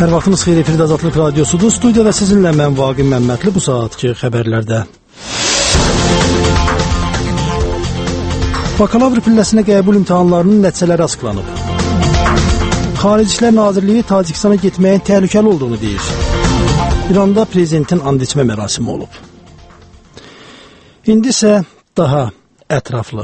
Hər vaxtınız xeyir, efirdə Azadlıq Radiosudur. Studiyada sizinlə mən Vaqif Məmmədli bu saatki xəbərlərdə. Bakalavr pilləsinə qəbul imtahanlarının nəticələri açıqlanıb. Xarici İşlər Nazirliyi Tacikistana getməyin təhlükəli olduğunu deyir. İranda prezidentin and içmə mərasimi olub. İndi isə daha ətraflı.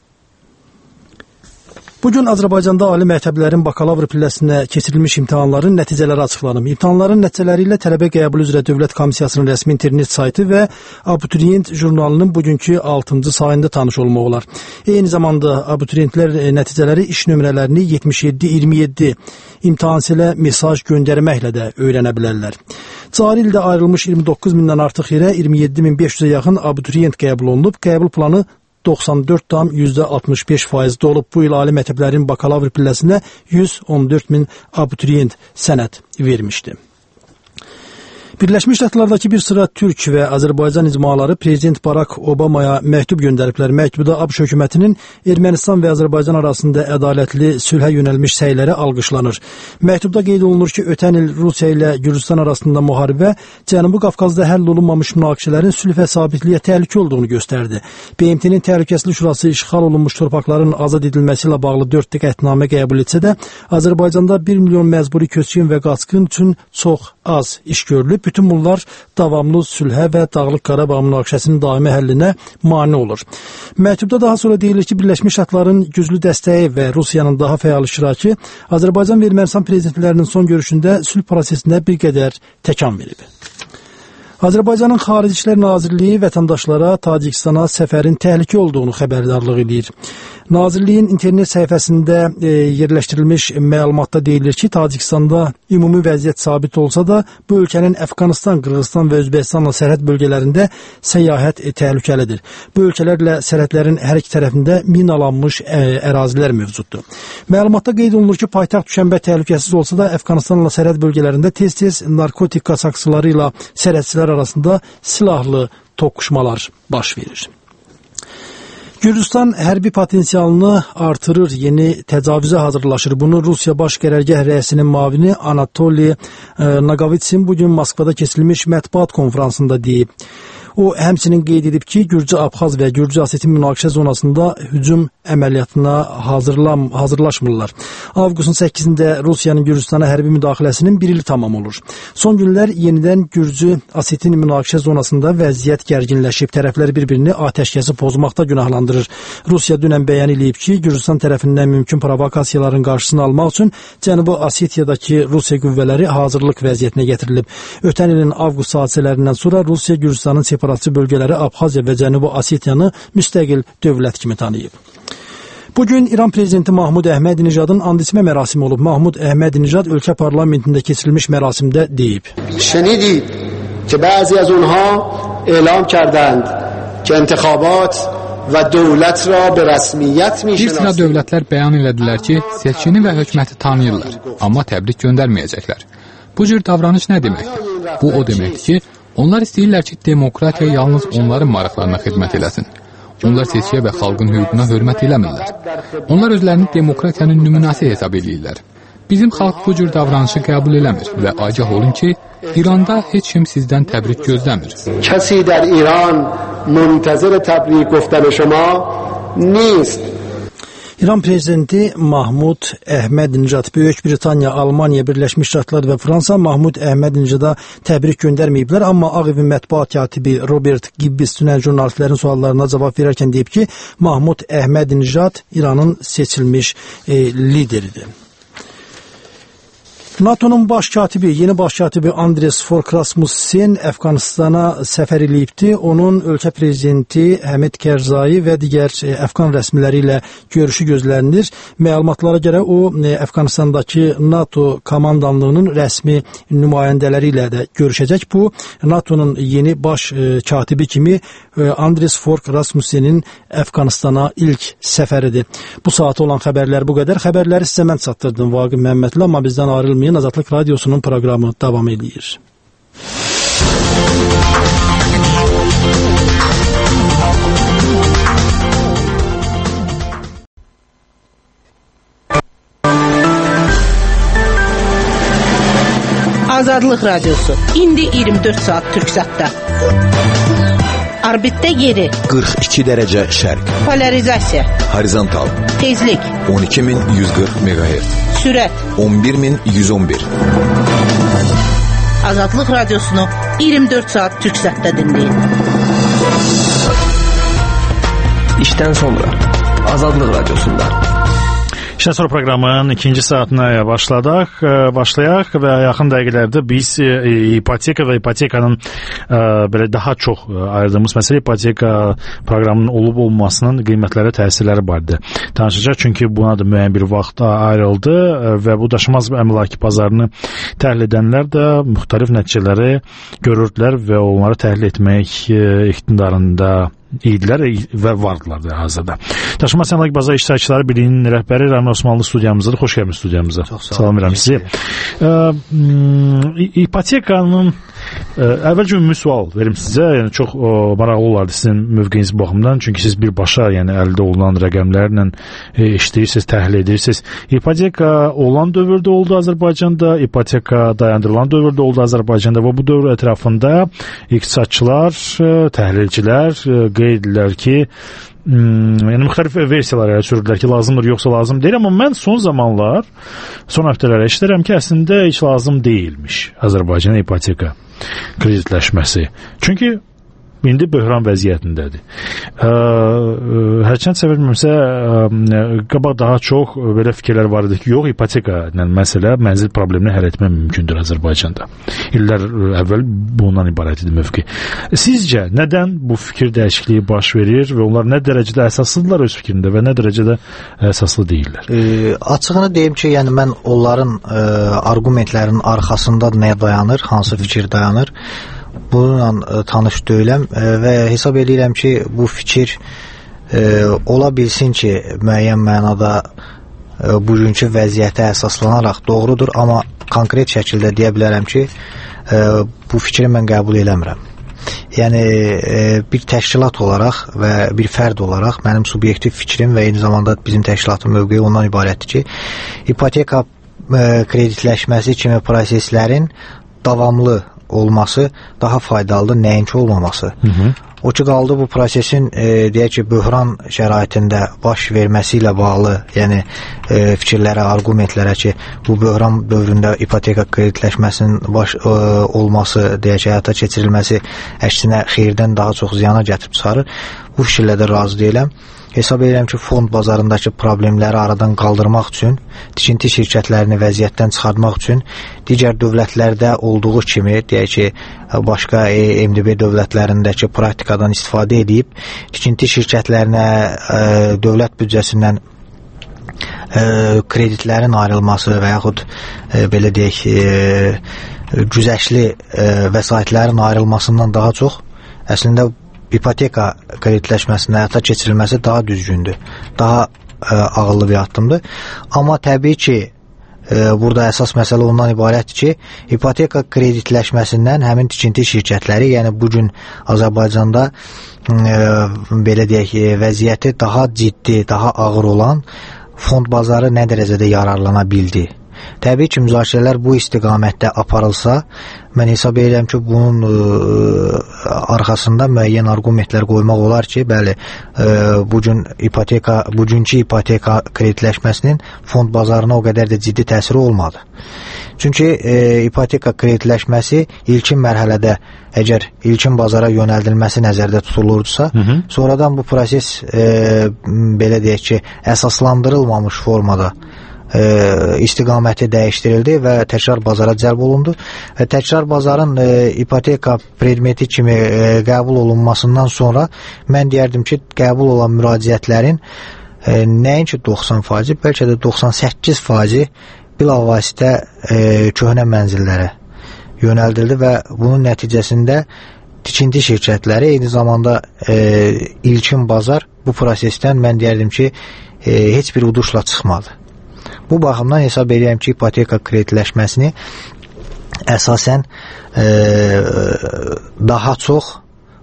Bugün Azərbaycanda ali məktəblərin bakalavr pilləsinə keçirilmiş imtahanların nəticələri açıqlanıb. İmtahanların nəticələri ilə tələbə qəbulu üzrə Dövlət Komissiyasının rəsmi internet saytı və Abituriyent jurnalının bugünkü 6-cı sayında tanış olmaq olar. Eyni zamanda abituriyentlər nəticələri iş nömrələrini 77-27 imtahan selə mesaj göndərməklə də öyrənə bilərlər. Cari ildə ayrılmış 29 mindən artıq yerə 27.500-ə yaxın abituriyent qəbul olunub. Qəbul planı 94,65% olub. Bu il ali məktəblərin bakalavr pilləsinə 114 min abituriyent sənəd vermişdi. Birləşmiş Ştatlardakı bir sıra Türk və Azərbaycan icmaları Prezident Barack Obamaya məktub göndəriblər. Məktubda ABŞ hökumətinin Ermənistan və Azərbaycan arasında ədalətli sülhə yönəlmiş səyləri alqışlanır. Məktubda qeyd olunur ki, ötən il Rusiya ilə Gürcüstan arasında müharibə Cənubi Qafqazda həll olunmamış münaqişələrin sülh və sabitliyə təhlükə olduğunu göstərdi. BMT-nin Təhlükəsizlik Şurası işğal olunmuş torpaqların azad edilməsi ilə bağlı 4 qətnamə qəbul etsə də, Azərbaycanda 1 milyon məcburi köçkün və qaçqın üçün çox az iş görülüb. Bütün bunlar davamlı sülhə və Dağlıq Qarabağ münaqişəsinin daimi həllinə mane olur. Məktubda daha sonra deyilir ki, Birləşmiş Ştatların güclü dəstəyi və Rusiyanın daha fəal iştirakı Azərbaycan və Ermənistan prezidentlərinin son görüşündə sülh prosesinə bir qədər təkan verib. Azərbaycanın Xarici İşlər Nazirliyi vətəndaşlara Tacikistana səfərin təhlükə olduğunu xəbərdarlıq edir. Nazirliyin internet səhifəsində yerləşdirilmiş məlumatda deyilir ki, Tacikistanda ümumi vəziyyət sabit olsa da, bu ölkənin Əfqanistan, Qırğızstan və Özbəkistanla sərhəd bölgələrində səyahət təhlükəlidir. Bu ölkələrlə sərhədlərin hər iki tərəfində minalanmış ərazilər mövcuddur. Məlumatda qeyd olunur ki, paytaxt Düşənbə təhlükəsiz olsa da, Əfqanistanla sərhəd bölgələrində tez-tez narkotik qaçaqçıları ilə sərhədçilər arasında silahlı toqquşmalar baş verir. Gürcüstan hərbi potensialını artırır, yeni təcavüzə hazırlaşır. Bunu Rusiya Baş Qərargah rəisinin müavini Anatoliy Naqavitsin bugün Moskvada keçirilmiş mətbuat konferansında deyib. O, həmçinin qeyd edib ki, Gürcü-Abxaz və Gürcü-Oseti münaqişə zonasında hücum əməliyyatına hazırlaşmırlar. Avqustun 8-də Rusiyanın Gürcüstana hərbi müdaxiləsinin bir ili tamam olur. Son günlər yenidən Gürcü-Osetin münaqişə zonasında vəziyyət gərginləşib. Tərəflər bir-birini atəşkəsi pozmaqda günahlandırır. Rusiya dünən bəyan edib ki, Gürcüstan tərəfindən mümkün provokasiyaların qarşısını almaq üçün Cənubi Osetiyadakı Rusiya qüvvələri hazırlıq vəziyyətinə gətirilib. Ötən ilin avqust hadisələrindən sonra Rusiya Gürcüstanın separatçı bölgələri Abxaziya və Cənubi Osetiyanı müstəqil dövlət kimi tanıyıb. Bugün İran prezidenti Mahmud Əhmədinejadın and içmə mərasimi olub. Mahmud Əhmədinejad ölkə parlamentində keçirilmiş mərasimdə deyib. Şenidid ki, bəzi az onha elan kardand ki, intixabat və dövlət ra bi rəsmiyyət bir sıra dövlətlər bəyan elədilər ki, seçkini və hökuməti tanıyırlar, amma təbrik göndərməyəcəklər. Bu cür davranış nə deməkdir? Bu o deməkdir ki, onlar istəyirlər ki, demokratiya yalnız onların maraqlarına xidmət eləsin. Onlar seçkiyə və xalqın hüququna hörmət eləmirlər. Onlar özlərini demokratiyanın nümunəsi hesab edirlər. Bizim xalq bu cür davranışı qəbul eləmir və agah olun ki, İranda heç kim sizdən təbrik gözləmir. Kəsi در İran منتظر təbrik گفتن şuma نیست. İran prezidenti Mahmud Əhmədinejad, Böyük Britaniya, Almaniya, Birləşmiş Ştatlar və Fransa Mahmud Əhmədinejada təbrik göndərməyiblər, amma Ağ Evin mətbuat katibi Robert Gibbs dünən jurnalistlərin suallarına cavab verərkən deyib ki, Mahmud Əhmədinejad İranın seçilmiş lideridir. NATO'nun baş katibi, yeni baş katibi Andres Fogh Rasmussen Əfqanistana səfər eləyibdi. Onun ölkə prezidenti Həmid Kərzai və digər Əfqan rəsmiləri ilə görüşü gözlənilir. Məlumatlara görə o, Əfqanistandakı NATO komandanlığının rəsmi nümayəndələri ilə də görüşəcək. Bu, NATO'nun yeni baş katibi kimi Andres Fogh Rasmussenin Əfqanistana ilk səfəridir. Bu saata olan xəbərlər bu qədər. Xəbərləri sizə mən çatdırdım Vaqif Məmmədli, amma bizdən ayrılmayın. Azadlıq Radiosunun proqramı davam edir. Azadlıq Radiosu. İndi 24 saat Türksatda. Orbitdə yeri 42 dərəcə şərq. Polarizasiya. Horizontal. Tezlik 12140 MHz. Sürət 11111. Azadlıq Radiosunu 24 saat Türksatda dinləyin. İşdən sonra Azadlıq Radiosunda. İşdən sonra proqramın ikinci saatına başlayaq və yaxın dəqiqələrdə biz ipoteka və ipotekanın belə daha çox ayırdığımız məsələ ipoteka proqramının olub-olmasının qiymətlərə təsirləri barədə danışacaq. Çünki buna da müəyyən bir vaxt ayrıldı və bu daşınmaz əmlak bazarını təhlil edənlər də müxtəlif nəticələri görürdülər və onları təhlil etmək iqtidarında idilər və vardılar da hazırda. Daşınmaz əmlak bazar iştirakçıları birliyinin rəhbəri Ramin Osmanlı studiyamızdadır. Xoş gəlmisiniz studiyamıza. Salam verirəm sizi. İpotekanın əvvəlcə ümumi sual verim sizə. Yəni çox maraqlı olardı sizin mövqeyiniz baxımından. Çünki siz birbaşa, yəni əldə olunan rəqəmlərlə işləyirsiniz, təhlil edirsiniz. İpoteka olan dövrdə oldu Azərbaycanda, ipoteka dayandırılan dövrdə oldu Azərbaycanda və bu dövr ətrafında iqtisadçılar, təhlilçilər qeyd edirlər ki, yəni müxtəlif versiyalar sürürdülər ki, lazımdır, yoxsa lazım deyil. Amma mən son zamanlar, son həftələrə eşidirəm ki, əslində heç lazım deyilmiş Azərbaycana ipoteka kreditləşməsi. Çünki indi böhran vəziyyətindədir. Hərçənd sevirmirsə, qabaq daha çox belə fikirlər var idi ki, yox, ipoteka ilə məsələ mənzil problemini həll etmək mümkündür Azərbaycanda. İllər əvvəl bundan ibarət idi mövqe. Sizcə, nədən bu fikir dəyişikliyi baş verir və onlar nə dərəcədə əsaslıdırlar öz fikrində və nə dərəcədə əsaslı deyirlər? Açığını deyim ki, yəni mən onların argumentlərinin arxasında nə dayanır, hansı fikir dayanır, bununla tanış deyiləm və hesab edirəm ki, bu fikir ola bilsin ki, müəyyən mənada bugünkü vəziyyətə əsaslanaraq doğrudur, amma konkret şəkildə deyə bilərəm ki, bu fikri mən qəbul eləmirəm. Yəni, bir təşkilat olaraq və bir fərd olaraq mənim subyektiv fikrim və eyni zamanda bizim təşkilatın mövqeyi ondan ibarətdir ki, ipoteka kreditləşməsi kimi proseslərin davamlı olması daha faydalıdır, nəinki olmaması. O ki, qaldı bu prosesin deyək ki, böhran şəraitində baş verməsi ilə bağlı, yəni fikirlərə, argumentlərə ki, bu böhran dövründə ipoteka kreditləşməsinin olması, deyək ki, həyata keçirilməsi əksinə xeyirdən daha çox ziyana gətirib çıxarır. Bu fikirlə də razı deyiləm. Hesab edirəm ki, fond bazarındakı problemləri aradan qaldırmaq üçün, tikinti şirkətlərini vəziyyətdən çıxartmaq üçün, digər dövlətlərdə olduğu kimi, deyək ki, başqa MDB dövlətlərindəki praktikadan istifadə edib, tikinti şirkətlərinə dövlət büdcəsindən kreditlərin ayrılması və yaxud belə deyək, güzəşli vəsaitlərin ayrılmasından daha çox, əslində ipoteka kreditləşməsinin həyata keçirilməsi daha düzgündür, daha ağıllı bir addımdır. Amma təbii ki, burada əsas məsələ ondan ibarətdir ki, ipoteka kreditləşməsindən həmin tikinti şirkətləri, yəni bugün Azərbaycanda belə deyək, vəziyyəti daha ciddi, daha ağır olan fond bazarı nə dərəcədə yararlana bildi? Təbii ki, müzakirələr bu istiqamətdə aparılsa, mən hesab edirəm ki, bunun arxasında müəyyən argumentlər qoymaq olar ki, bəli, bugünkü ipoteka kreditləşməsinin fond bazarına o qədər də ciddi təsiri olmadı. Çünki ipoteka kreditləşməsi ilkin mərhələdə əgər ilkin bazara yönəldilməsi nəzərdə tutulurdusa, sonradan bu proses belə deyək ki, əsaslandırılmamış formada istiqaməti dəyişdirildi və təkrar bazara cəlb olundu və təkrar bazarın ipoteka predmeti kimi qəbul olunmasından sonra mən deyərdim ki, qəbul olan müraciətlərin nəinki 90%, bəlkə də 98% bilavasitə köhnə mənzillərə yönəldildi və bunun nəticəsində tikinti şirkətləri, eyni zamanda ilkin bazar bu prosesdən mən deyərdim ki, heç bir uduşla çıxmadı. Bu baxımdan hesab edirəm ki, ipoteka kreditləşməsini əsasən daha çox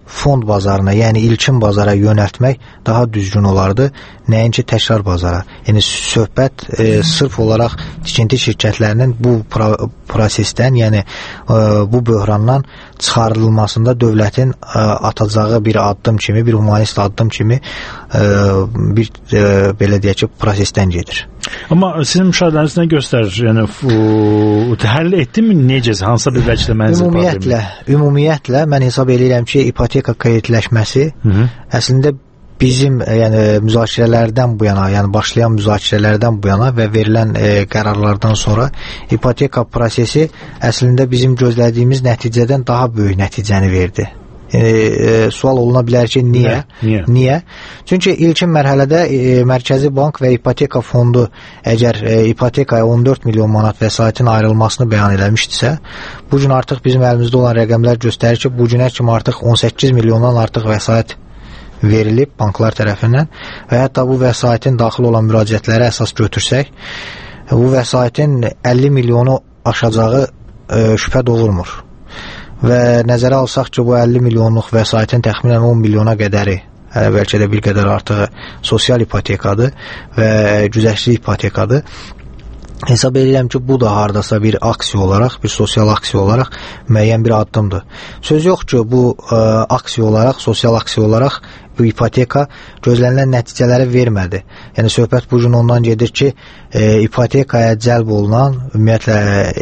fond bazarına, yəni ilkin bazara yönəltmək daha düzgün olardı, nəinki təkrar bazara. Yəni söhbət sırf olaraq tikinti şirkətlərinin bu prosesdən, yəni bu böhrandan çıxarılmasında dövlətin atacağı bir addım kimi, bir humanist addım kimi bir belə deyək ki, prosesdən gedir. Amma sizin müşahidəniz nə göstərir? Yəni həll etdimi necə, hansısa bir vəcdə mənzil problemi? Ümumiyyətlə mən hesab edirəm ki, ipoteka kreditləşməsi əslində bizim müzakirələrdən bu yana, yəni başlayan müzakirələrdən bu yana və verilən qərarlardan sonra ipoteka prosesi əslində bizim gözlədiyimiz nəticədən daha böyük nəticəni verdi. Sual oluna bilər ki, niyə? Çünki ilkin mərhələdə Mərkəzi Bank və İpoteka Fondu əgər ipotekaya 14 milyon manat vəsaitin ayrılmasını bəyan eləmişdisə, bu gün artıq bizim əlimizdə olan rəqəmlər göstərir ki, bu günə kimi artıq 18 milyondan artıq vəsait verilib banklar tərəfindən və hətta bu vəsaitin daxil olan müraciətlərə əsas götürsək, bu vəsaitin 50 milyonu aşacağı şübhə doğurmur. Və nəzərə alsaq ki, bu 50 milyonluq vəsaitin təxminən 10 milyona qədəri, bəlkə də bir qədər artığı sosial ipotekadır və güzəştli ipotekadır. Hesab edirəm ki, bu da hardasa bir aksiya olaraq, bir sosial aksiya olaraq müəyyən bir addımdır. Söz yox ki, bu aksiya olaraq, sosial aksiya olaraq bu ipoteka gözlənilən nəticələri vermədi. Yəni söhbət bu gün ondan gedir ki, ipotekaya cəlb olunan, ümumiyyətlə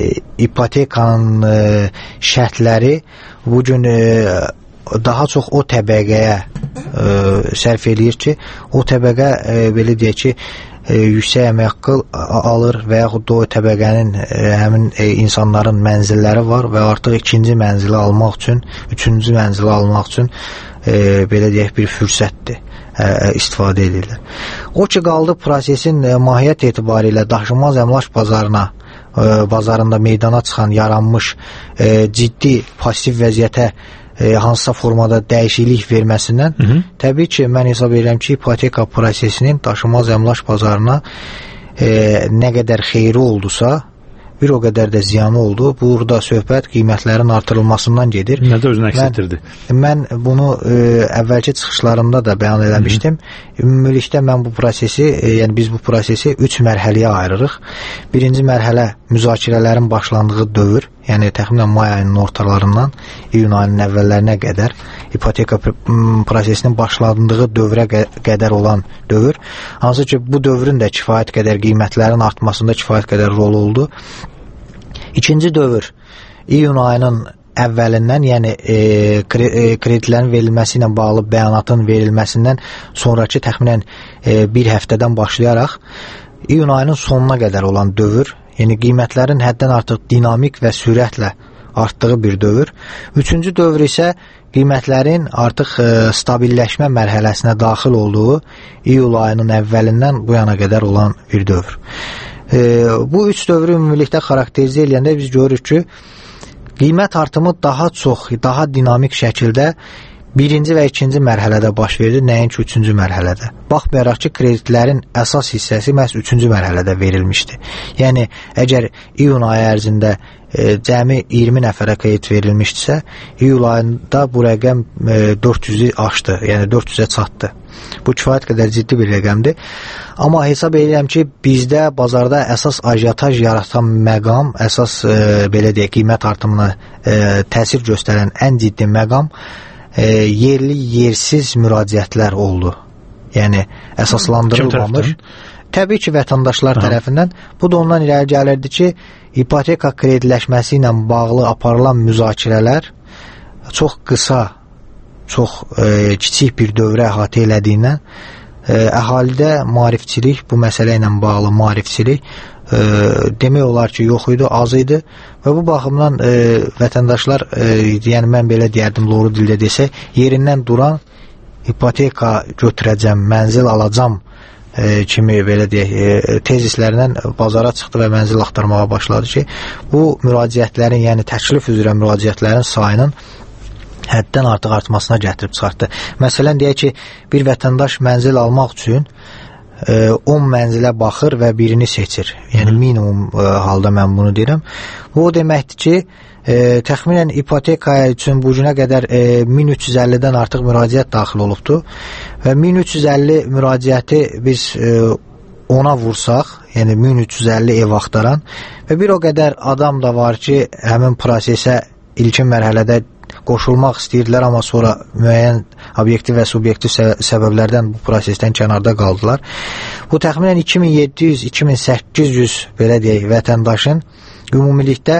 ipotekanın şərtləri bu gün daha çox o təbəqəyə sərf edir ki, o təbəqə belə deyək ki, yüksək əmək haqqı alır və yaxud da o təbəqənin həmin insanların mənzilləri var və artıq ikinci mənzili almaq üçün, üçüncü mənzili almaq üçün belə deyək bir fürsətdir, istifadə edirlər. O ki, qaldı prosesin mahiyyət etibarilə daşınmaz əmlak bazarında meydana çıxan, yaranmış ciddi pasiv vəziyyətə hansısa formada dəyişiklik verməsindən təbii ki, mən hesab edirəm ki, ipoteka prosesinin daşınmaz əmlak bazarına nə qədər xeyri oldusa, bir o qədər də ziyanı oldu. Burada söhbət qiymətlərin artırılmasından gedir. Nədə özünü əks etdirdi? Mən bunu əvvəlki çıxışlarımda da bəyan eləmişdim. Ümumilikdə mən bu prosesi, yəni biz bu prosesi 3 mərhələyə ayırırıq. Birinci mərhələ müzakirələrin başlandığı dövr, yəni təxminən may ayının ortalarından iyun ayının əvvəllərinə qədər ipoteka prosesinin başlandığı dövrə qədər olan dövr. Hansı ki, bu dövrün də kifayət qədər qiymətlərin artmasında kifayət qədər rol oldu. İkinci dövr iyun ayının əvvəlindən, yəni kreditlərin verilməsi ilə bağlı bəyanatın verilməsindən sonraki təxminən bir həftədən başlayaraq iyun ayının sonuna qədər olan dövr, yəni qiymətlərin həddən artıq dinamik və sürətlə artdığı bir dövr. Üçüncü dövr isə qiymətlərin artıq stabilləşmə mərhələsinə daxil olduğu iyul ayının əvvəlindən bu yana qədər olan bir dövr. Bu üç dövrü ümumilikdə xarakterizə edəndə biz görürük ki, qiymət artımı daha çox, daha dinamik şəkildə birinci və ikinci mərhələdə baş verdi, nəinki üçüncü mərhələdə. Baxmayaraq ki, kreditlərin əsas hissəsi məhz üçüncü mərhələdə verilmişdi. Yəni, əgər iyun ayı ərzində cəmi 20 nəfərə kredit verilmişdirsə, iyul ayında bu rəqəm 400-ü aşdı, yəni 400-ə çatdı. Bu kifayət qədər ciddi bir rəqəmdir. Amma hesab edirəm ki, bizdə bazarda əsas ajitaj yaratan məqam, əsas belə deyək, qiymət artımına təsir göstərən ən ciddi məqam yerli, yersiz müraciətlər oldu. Yəni, əsaslandırılmamış. Təbii ki, vətəndaşlar tərəfindən. Bu da ondan irəli gəlirdi ki, ipoteka kreditləşməsi ilə bağlı aparılan müzakirələr çox qısa, çox kiçik bir dövrə əhatə elədiyindən əhalidə maarifçilik, bu məsələ ilə bağlı maarifçilik demək olar ki, yox idi, az idi və bu baxımdan vətəndaşlar, yəni mən belə deyərdim, loru dildə desək, yerindən duran ipoteka götürəcəm, mənzil alacam kimi belə deyək, tezislərindən bazara çıxdı və mənzil axtarmağa başladı ki, bu müraciətlərin, yəni təklif üzrə müraciətlərin sayının həddən artıq artmasına gətirib çıxartdı. Məsələn, deyək ki, bir vətəndaş mənzil almaq üçün 10 mənzilə baxır və birini seçir. Yəni minimum halda mən bunu deyirəm. Bu o deməkdir ki, Təxminən ipotekaya üçün bu günə qədər 1350-dən artıq müraciət daxil olubdur və 1350 müraciəti biz ona vursaq, yəni 1350 ev axtaran və bir o qədər adam da var ki, həmin prosesə ilkin mərhələdə qoşulmaq istəyirdilər, amma sonra müəyyən obyektiv və subyektiv səbəblərdən bu prosesdən kənarda qaldılar. Bu təxminən 2700-2800 belə deyək vətəndaşın ümumilikdə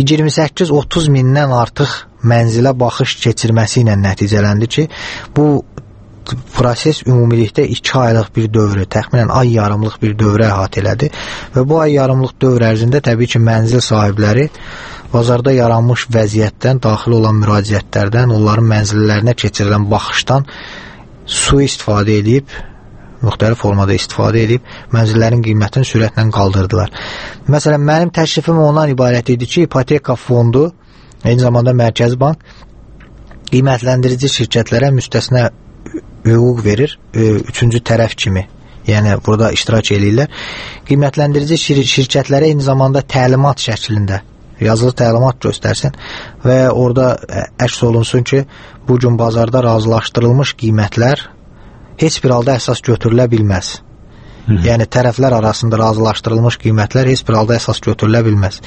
28-30 mindən artıq mənzilə baxış keçirməsi ilə nəticələndi ki, bu proses ümumilikdə 2 aylıq bir dövrü, təxminən ay yarımlıq bir dövrə əhatə elədi və bu ay yarımlıq dövr ərzində təbii ki, mənzil sahibləri bazarda yaranmış vəziyyətdən, daxil olan müraciətlərdən, onların mənzillərinə keçirilən baxışdan sui-istifadə edib, müxtəlif formada istifadə edib, mənzillərin qiymətini sürətlə qaldırdılar. Məsələn, mənim təklifim ondan ibarət idi ki, ipoteka fondu, eyni zamanda Mərkəzi Bank, qiymətləndirici şirkətlərə müstəsna hüquq verir, üçüncü tərəf kimi. Yəni, burada iştirak edirlər. Qiymətləndirici şirkətlərə eyni zamanda təlimat şəklində yazılı təlimat göstərsin və orada əks olunsun ki, bu gün bazarda razılaşdırılmış qiymətlər heç bir halda əsas götürülə bilməz. Yəni, tərəflər arasında razılaşdırılmış qiymətlər heç bir halda əsas götürülə bilməz.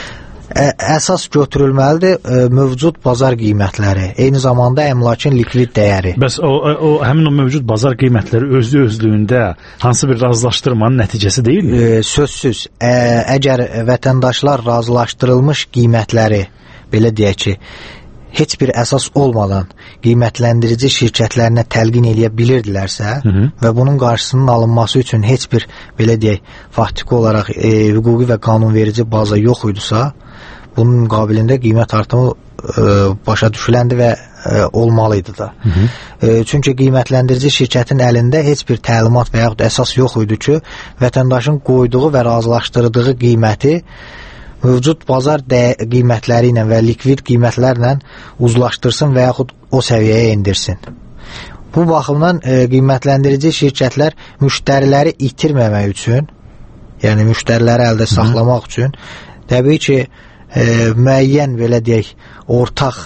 Əsas götürülməlidir mövcud bazar qiymətləri, eyni zamanda əmlakın likvid dəyəri. Bəs həmin o mövcud bazar qiymətləri özlüyündə hansı bir razılaşdırmanın nəticəsi deyilmi? Sözsüz, əgər vətəndaşlar razılaşdırılmış qiymətləri, belə deyək ki, heç bir əsas olmadan qiymətləndirici şirkətlərinə təlqin edə bilirdilərsə və bunun qarşısının alınması üçün heç bir, belə deyək, faktiki olaraq hüquqi və qanunverici baza yox idisə, bunun müqabilində qiymət artımı başa düşüləndi və olmalıydı da. Çünki qiymətləndirici şirkətin əlində heç bir təlimat və yaxud əsas yox idi ki, vətəndaşın qoyduğu və razılaşdırdığı qiyməti mövcud bazar qiymətləri ilə və likvid qiymətlərlə uzlaşdırsın və yaxud o səviyyəyə indirsin. Bu baxımdan qiymətləndirici şirkətlər müştəriləri itirməmək üçün, yəni müştəriləri əldə saxlamaq üçün, təbii ki, müəyyən, belə deyək, ortaq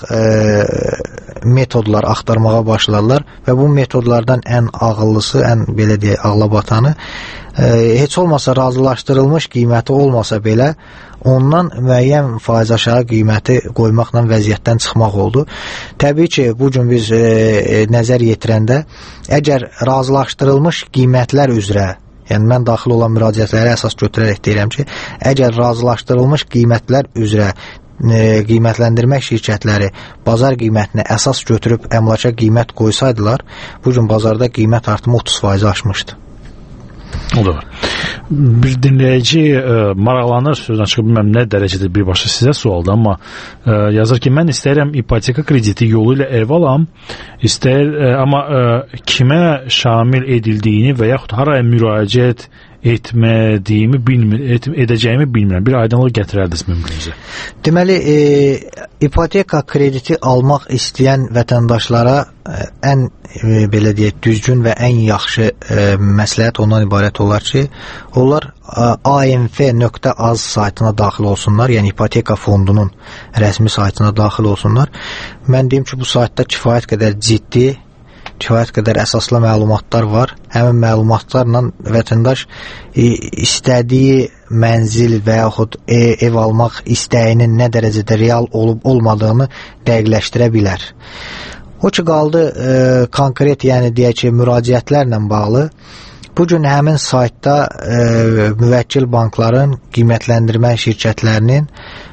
metodlar axtarmağa başlarlar və bu metodlardan ən ağıllısı, ən, belə deyək, ağlabatanı heç olmasa razılaşdırılmış qiyməti olmasa belə ondan müəyyən faiz aşağı qiyməti qoymaqla vəziyyətdən çıxmaq oldu. Təbii ki, bu gün biz nəzər yetirəndə əgər razılaşdırılmış qiymətlər üzrə, yəni mən daxil olan müraciətləri əsas götürərək deyirəm ki, əgər razılaşdırılmış qiymətlər üzrə qiymətləndirmək şirkətləri bazar qiymətinə əsas götürüb əmlaka qiymət qoysaydılar, bu gün bazarda qiymət artımı 30% aşmışdı. O da var. Bir dinləyici maraqlanır, sözdən çıxıb bilməm nə dərəcədə birbaşa sizə sualdır, amma yazır ki, mən istəyirəm ipoteka krediti yolu ilə ev alam, amma kimə şamil edildiyini və yaxud haraya müraciət edəcəyimi bilmirəm. Bir aydınlıq gətirərdiniz mümkünsə. Deməli, ipoteka krediti almaq istəyən vətəndaşlara ən, belə deyək, düzgün və ən yaxşı məsləhət ondan ibarət olar ki, onlar amf.az saytına daxil olsunlar, yəni ipoteka fondunun rəsmi saytına daxil olsunlar. Mən deyim ki, bu saytda kifayət qədər ciddi, kifayət qədər əsaslı məlumatlar var. Həmin məlumatlarla vətəndaş istədiyi mənzil və yaxud ev almaq istəyinin nə dərəcədə real olub-olmadığını dəqiqləşdirə bilər. O ki, qaldı konkret, yəni deyək ki, müraciətlərlə bağlı. Bugün həmin saytda müvəkkil bankların, qiymətləndirmə şirkətlərinin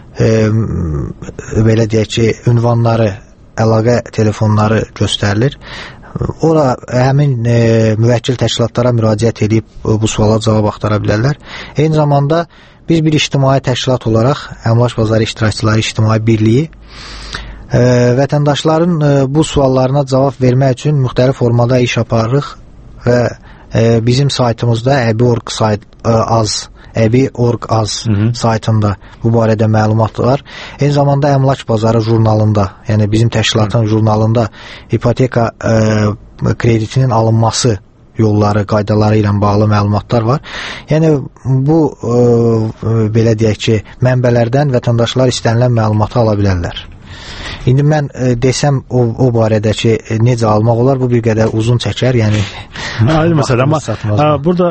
belə deyək ki, ünvanları, əlaqə telefonları göstərilir. Ora həmin müvəkkil təşkilatlara müraciət edib bu suala cavab axtara bilərlər. Eyni zamanda biz bir ictimai təşkilat olaraq Əmlak Bazarı İştirakçıları İctimai Birliyi vətəndaşların bu suallarına cavab vermək üçün müxtəlif formada iş aparırıq və bizim saytımızda ebi.org.az saytında bu barədə məlumat var. Eyni zamanda Əmlak Bazarı jurnalında, yəni bizim təşkilatın jurnalında ipoteka kreditinin alınması yolları, qaydaları ilə bağlı məlumatlar var. Yəni bu belə deyək ki, mənbələrdən vətəndaşlar istənilən məlumatı ala bilərlər. İndi mən desəm o barədə ki, necə almaq olar, bu bir qədər uzun çəkər, yəni ayrı məsələ, amma burada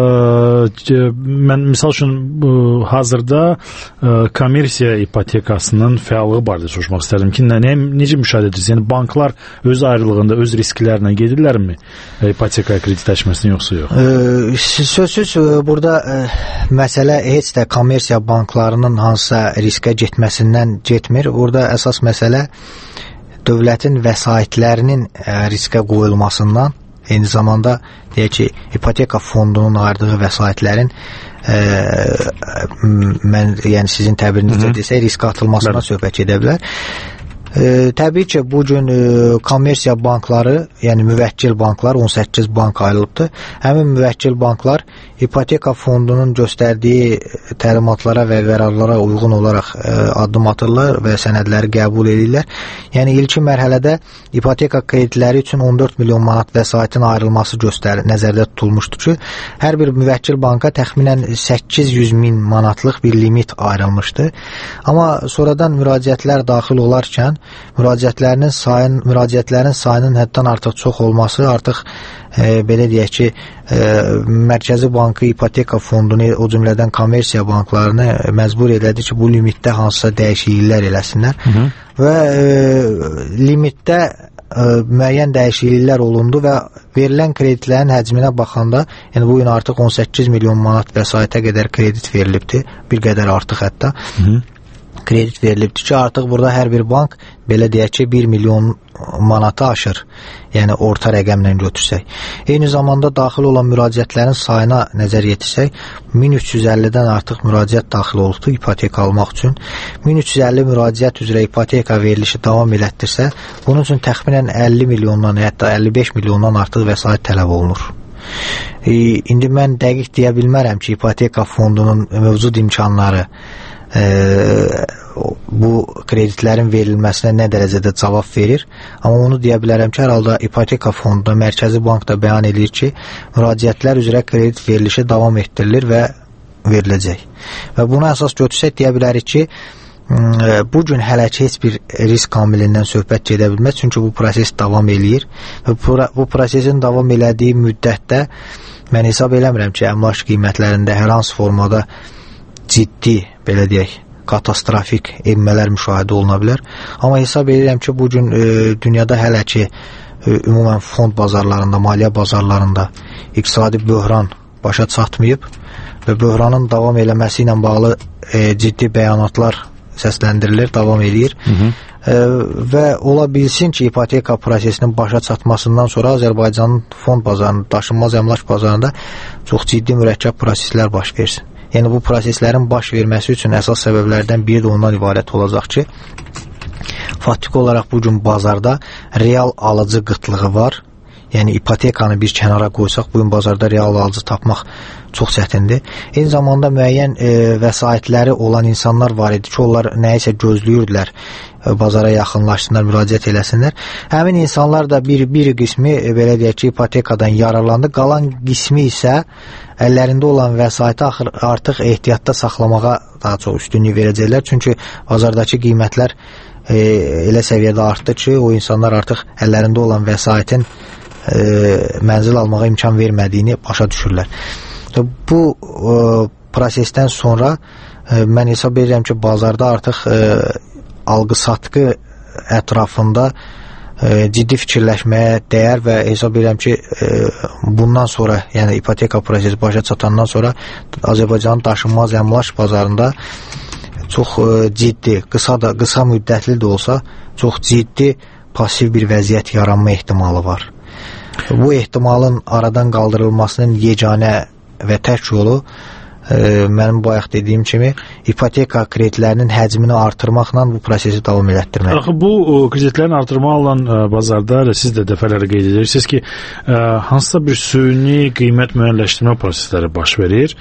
mən misal üçün hazırda kommersiya ipotekasının fəallığı barədə soruşmaq istərdim ki, necə müşahidə edirsiniz? Yəni banklar öz ayrılığında, öz risklərlə gedirlərmi ipotekaya kreditləşməsini yoxsa yox? Sözsüz burada məsələ heç də kommersiya banklarının hansısa riskə getməsindən getmir. Burada əsas məsələ dövlətin vəsaitlərinin riskə qoyulmasından, eyni zamanda deyək ki, ipoteka fondunun ayırdığı vəsaitlərin yəni sizin təbirinizdə desək, riskə atılmasına söhbət edə bilər. Təbii ki, bu gün kommersiya bankları, yəni müvəkkil banklar, 18 bank ayrılıbdır. Həmin müvəkkil banklar ipoteka fondunun göstərdiyi təlimatlara və qərarlara uyğun olaraq addım atırlar və sənədləri qəbul edirlər. Yəni ilkin mərhələdə ipoteka kreditləri üçün 14 milyon manat vəsaitin ayrılması nəzərdə tutulmuşdur ki, hər bir müvəkkil banka təxminən 800 min manatlıq bir limit ayrılmışdı. Amma sonradan müraciətlər daxil olarkən müraciətlərin sayının həddən artıq çox olması artıq belə deyək ki, Mərkəzi Bankı ipoteka fondunu, o cümlədən kommersiya banklarını məcbur elədi ki, bu limitdə hansısa dəyişikliklər eləsinlər və limitdə müəyyən dəyişikliklər olundu və verilən kreditlərin həcminə baxanda, yəni bu gün artıq 18 milyon manat vəsaitə qədər kredit verilibdir, bir qədər artıq hətta kredit verilibdir ki, artıq burada hər bir bank belə deyək ki, 1 milyon manatı aşır, yəni orta rəqəmlə götürsək. Eyni zamanda daxil olan müraciətlərin sayına nəzər yetirsək, 1350-dən artıq müraciət daxil olubdur ipoteka almaq üçün. 1350 müraciət üzrə ipoteka verilişi davam elətdirsə, bunun üçün təxminən 50 milyondan, hətta 55 milyondan artıq vəsait tələb olunur. İndi mən dəqiq deyə bilmərəm ki, ipoteka fondunun mövcud imkanları bu kreditlərin verilməsinə nə dərəcədə cavab verir. Amma onu deyə bilərəm ki, hər halda ipoteka fondunda Mərkəzi Bank da bəyan edir ki, müraciətlər üzrə kredit verilişi davam etdirilir və veriləcək. Və buna əsas götürsək deyə bilərik ki, bu gün hələ ki heç bir risk amilindən söhbət gedə bilməz, çünki bu proses davam eləyir və bu prosesin davam elədiyi müddətdə mən hesab eləmirəm ki, əmlak qiymətlərində hər hansı formada ciddi, belə deyək, katastrofik enmələr müşahidə oluna bilər. Amma hesab edirəm ki, bu gün dünyada hələ ki ümumən fond bazarlarında, maliyyə bazarlarında iqtisadi böhran başa çatmayıb və böhranın davam eləməsi ilə bağlı ciddi bəyanatlar səsləndirilir, davam edir. Və ola bilsin ki, ipoteka prosesinin başa çatmasından sonra Azərbaycanın fond bazarında, daşınmaz əmlak bazarında çox ciddi mürəkkəb proseslər baş versin. Yəni bu proseslərin baş verməsi üçün əsas səbəblərdən biri də ondan ibarət olacaq ki, faktiki olaraq bu gün bazarda real alıcı qıtlığı var. Yəni ipotekanı bir kənara qoysaq, bu gün bazarda real alıcı tapmaq çox çətindir. Eyni zamanda müəyyən vəsaitləri olan insanlar var idi ki, onlar nəyisə gözləyirdilər, bazara yaxınlaşsınlar, müraciət eləsinlər. Həmin insanlar da bir qismi belə deyək ki, ipotekadan yararlandı. Qalan qismi isə əllərində olan vəsaiti artıq ehtiyatda saxlamağa daha çox üstünlük verəcəklər. Çünki bazardakı qiymətlər elə səviyyədə artdı ki, o insanlar artıq əllərində olan vəsaitin mənzil almağa imkan vermədiyini başa düşürlər. Bu prosesdən sonra mən hesab edirəm ki, bazarda artıq alqı-satqı ətrafında ciddi fikirləşməyə dəyər və hesab edirəm ki, bundan sonra, yəni ipoteka prosesi başa çatandan sonra Azərbaycanın daşınmaz əmlak bazarında çox ciddi, qısa müddətli də olsa, çox ciddi pasiv bir vəziyyət yaranma ehtimalı var. Bu ehtimalın aradan qaldırılmasının yeganə və tək yolu mənim bayaq dediyim kimi ipoteka kreditlərinin həcmini artırmaqla bu prosesi davam elətdirmək. Axı bu kreditlərin artırmaqla bazarda siz də dəfələrlə qeyd edirsiniz ki, hansısa bir süni qiymət müəyyənləşdirmə prosesləri baş verir.